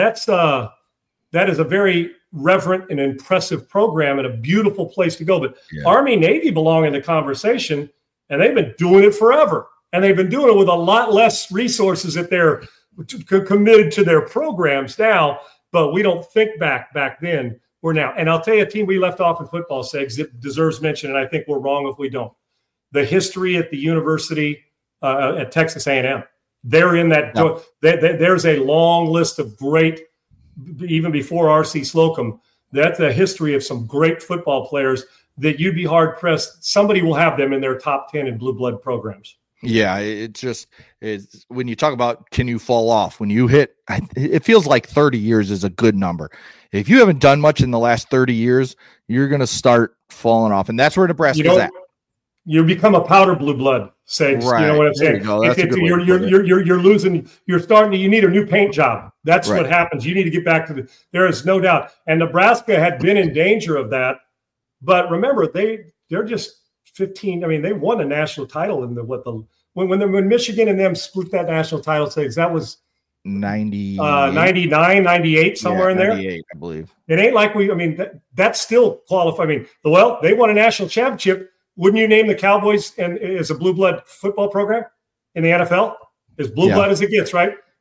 is a very reverent and impressive program and a beautiful place to go. But Army Navy belong in the conversation, and they've been doing it forever. And they've been doing it with a lot less resources that they're committed to their programs now. But we don't think back then. We're now. And I'll tell you a team we left off in football, Segs, that deserves mention, and I think we're wrong if we don't. The history at the university at Texas A&M. They're in that. No. There's a long list of great, even before R.C. Slocum, that's a history of some great football players that you'd be hard-pressed. Somebody will have them in their top 10 in blue blood programs. Yeah, it's when you talk about can you fall off, when you hit, it feels like 30 years is a good number. If you haven't done much in the last 30 years, you're going to start falling off. And that's where Nebraska's at. You become a powder blue blood, Sags. Right. You know what I'm saying? You're losing. You need a new paint job. That's what happens. You need to get back to there is no doubt. And Nebraska had been in danger of that. But remember, they're just 15. I mean, they won a national title in when Michigan and them split that national title, Sags, that was 99, 98, somewhere in there. 98, I believe. It ain't like that's still qualified. I mean, they won a national championship. Wouldn't you name the Cowboys as a blue blood football program in the NFL? As blue blood as it gets, right?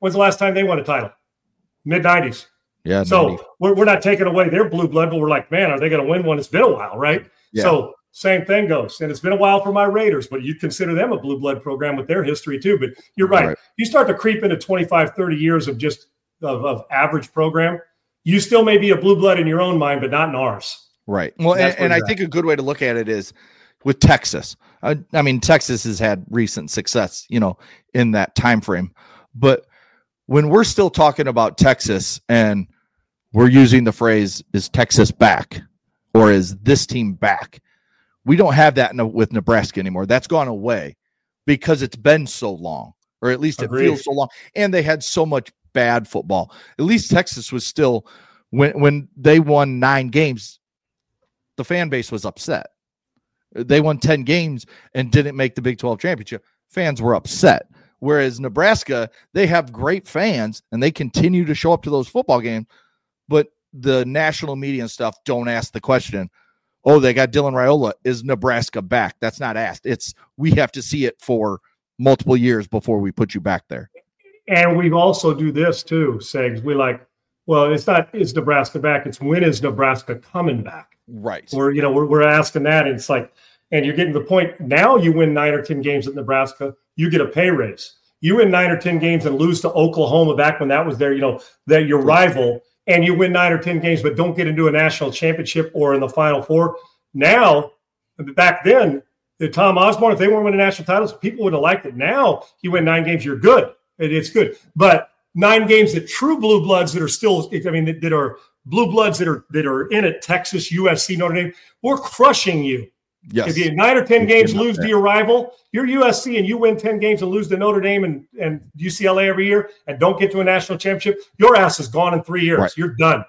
When's the last time they won a title? Mid-90s. Yeah. So 90. we're not taking away their blue blood, but we're like, man, are they going to win one? It's been a while, right? Yeah. So same thing goes. And it's been a while for my Raiders, but you'd consider them a blue blood program with their history too. But you're right. You start to creep into 25, 30 years of just of average program, you still may be a blue blood in your own mind, but not in ours. Right. Well, and I think a good way to look at it is with Texas. I mean, Texas has had recent success, in that time frame. But when we're still talking about Texas and we're using the phrase, is Texas back or is this team back? We don't have that with Nebraska anymore. That's gone away because it's been so long, or at least Agreed. It feels so long. And they had so much bad football. At least Texas was still, when they won 9 games, the fan base was upset. They won 10 games and didn't make the Big 12 championship. Fans were upset. Whereas Nebraska, they have great fans and they continue to show up to those football games, but the national media and stuff don't ask the question, oh, they got Dylan Raiola. Is Nebraska back? That's not asked. It's, we have to see it for multiple years before we put you back there. And we also do this too, Segs. We like, well, it's not, is Nebraska back? It's when is Nebraska coming back? Right. We're asking that. And it's like, and you're getting to the point now you win 9 or 10 games at Nebraska, you get a pay raise. You win 9 or 10 games and lose to Oklahoma back when that was there, that your rival, and you win 9 or 10 games, but don't get into a national championship or in the Final Four. Now, back then, the Tom Osborne, if they weren't winning national titles, people would have liked it. Now you win 9 games, you're good. It's good. But 9 games that true blue bloods that are still, that are blue bloods that are in it, Texas, USC, Notre Dame, we're crushing you. Yes. If you 9 or 10 games lose to your rival, you're USC and you win 10 games and lose to Notre Dame and UCLA every year and don't get to a national championship, your ass is gone in 3 years. Right. You're done.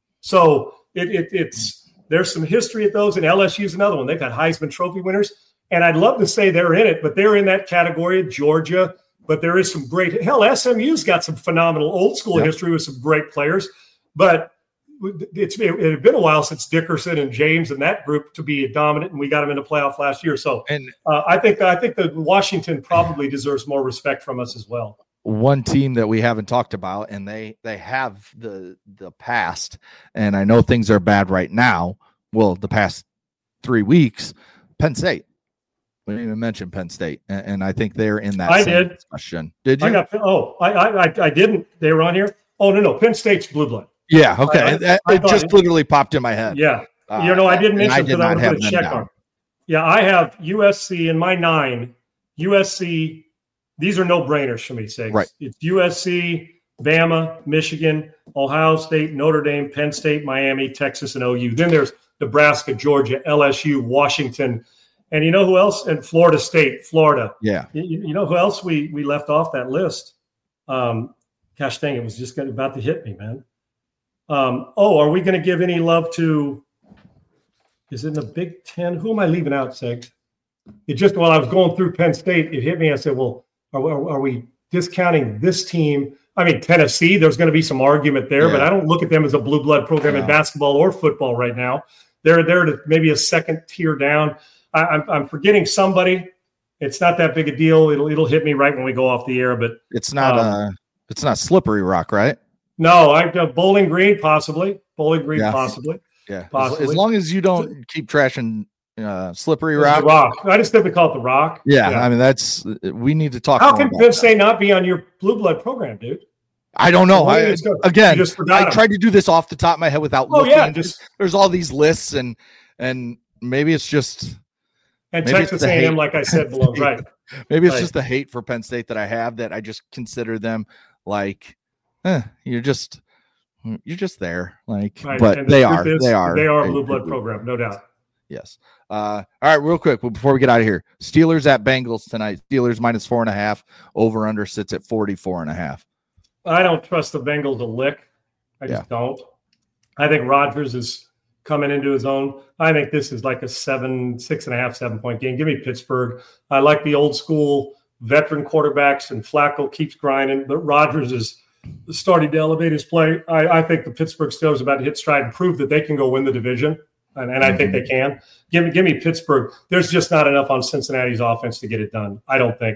So it's there's some history at those, and LSU's another one. They've had Heisman Trophy winners, and I'd love to say they're in it, but they're in that category. Georgia, but there is some great – hell, SMU's got some phenomenal old-school history with some great players, but – it had been a while since Dickerson and James and that group to be dominant, and we got them into playoff last year. So I think that Washington probably deserves more respect from us as well. One team that we haven't talked about, and they have the past, and I know things are bad right now. Well, the past 3 weeks, Penn State. We didn't even mention Penn State, and I think they're in that discussion. Did you? I didn't. They were on here. Oh no, Penn State's blue blood. Yeah, okay. It just literally popped in my head. Yeah. I didn't mention because I wanted to check on. Yeah, I have USC in my 9. USC, these are no-brainers for me, Segs. Right. It's USC, Bama, Michigan, Ohio State, Notre Dame, Penn State, Miami, Texas, and OU. Then there's Nebraska, Georgia, LSU, Washington, and you know who else? And Florida State, Florida. Yeah. You know who else we left off that list? Gosh dang, it was just about to hit me, man. Are we going to give any love to – is it in the Big Ten? Who am I leaving out, Seg? It just – while I was going through Penn State, it hit me. I said, well, are we discounting this team? I mean, Tennessee, there's going to be some argument there, but I don't look at them as a blue blood program in basketball or football right now. They're to maybe a second tier down. I'm forgetting somebody. It's not that big a deal. It'll hit me right when we go off the air, but it's not Slippery Rock, right? No, Bowling Green possibly. Possibly. Yeah, possibly. As long as you don't keep trashing Slippery Rock. The Rock. I just simply call it the Rock. Yeah, I mean we need to talk. How can Penn State not be on your blue blood program, dude? I don't know. I tried to do this off the top of my head without looking. Yeah, there's all these lists and maybe it's just. And Texas A&M, like I said, belongs right. Maybe it's just the hate for Penn State that I have that I just consider them like. You're just there, but they are a blue blood program, no doubt. Yes. All right, real quick before we get out of here, Steelers at Bengals tonight. Steelers -4.5. Over under sits at 44.5. I don't trust the Bengals a lick. I just don't. I think Rodgers is coming into his own. I think this is like a 6.5, 7 point game. Give me Pittsburgh. I like the old school veteran quarterbacks, and Flacco keeps grinding, but Rodgers is starting to elevate his play. I think the Pittsburgh Steelers are about to hit stride and prove that they can go win the division, and I think they can. Give me Pittsburgh. There's just not enough on Cincinnati's offense to get it done, I don't think.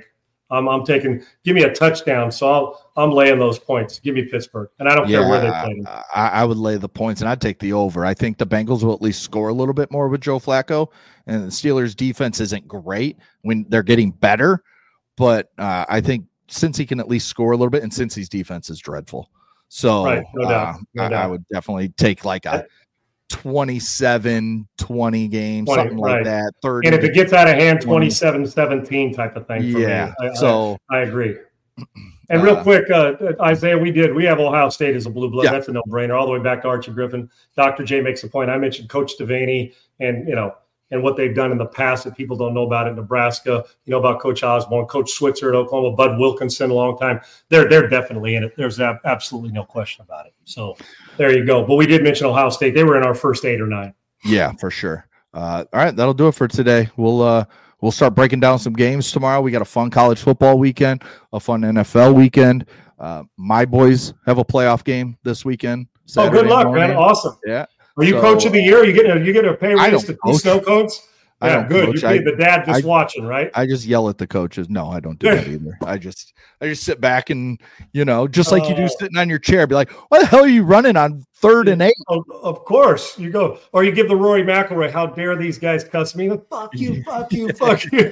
Give me a touchdown. So I'm laying those points. Give me Pittsburgh. And I don't care where they play them. I would lay the points, and I'd take the over. I think the Bengals will at least score a little bit more with Joe Flacco. And the Steelers' defense isn't great when they're getting better. But I think since he can at least score a little bit, and since his defense is dreadful. So right, no doubt. I would definitely take like a 27-20 game, something like that. 30. And if it gets out of hand, 27-17 type of thing. Yeah. I agree. And real quick, Isaiah, we have Ohio State as a blue blood. Yeah. That's a no-brainer. All the way back to Archie Griffin. Dr. J makes a point. I mentioned Coach Devaney and what they've done in the past that people don't know about in Nebraska. You know about Coach Osborne, Coach Switzer at Oklahoma, Bud Wilkinson a long time. They're definitely in it. There's absolutely no question about it. So there you go. But we did mention Ohio State. They were in our first 8 or 9. Yeah, for sure. All right, that'll do it for today. We'll start breaking down some games tomorrow. We got a fun college football weekend, a fun NFL weekend. My boys have a playoff game this weekend. Saturday good luck, morning. Man. Awesome. Yeah. Are you coach of the year? You get a pay raise to snow coats? Yeah, good. You're the dad just watching, right? I just yell at the coaches. No, I don't do that either. I just sit back and, just like you do sitting on your chair, be like, what the hell are you running on 3rd and 8? Of course. You go, or you give the Rory McIlroy, how dare these guys cuss me? Fuck you, fuck you, fuck you.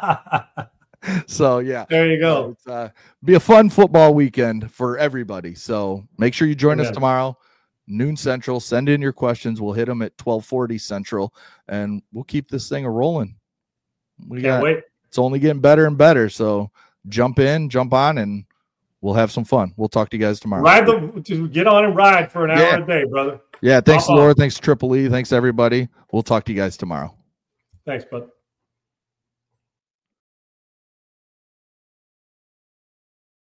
So, yeah. There you go. Be a fun football weekend for everybody. So make sure you join us tomorrow. Noon Central. Send in your questions. We'll hit them at 12:40 Central, and we'll keep this thing rolling. Can't wait. It's only getting better and better. So jump on, and we'll have some fun. We'll talk to you guys tomorrow. Get on and ride for an hour a day, brother. Yeah. Thanks, Laura. Thanks, Triple E. Thanks, everybody. We'll talk to you guys tomorrow. Thanks, bud.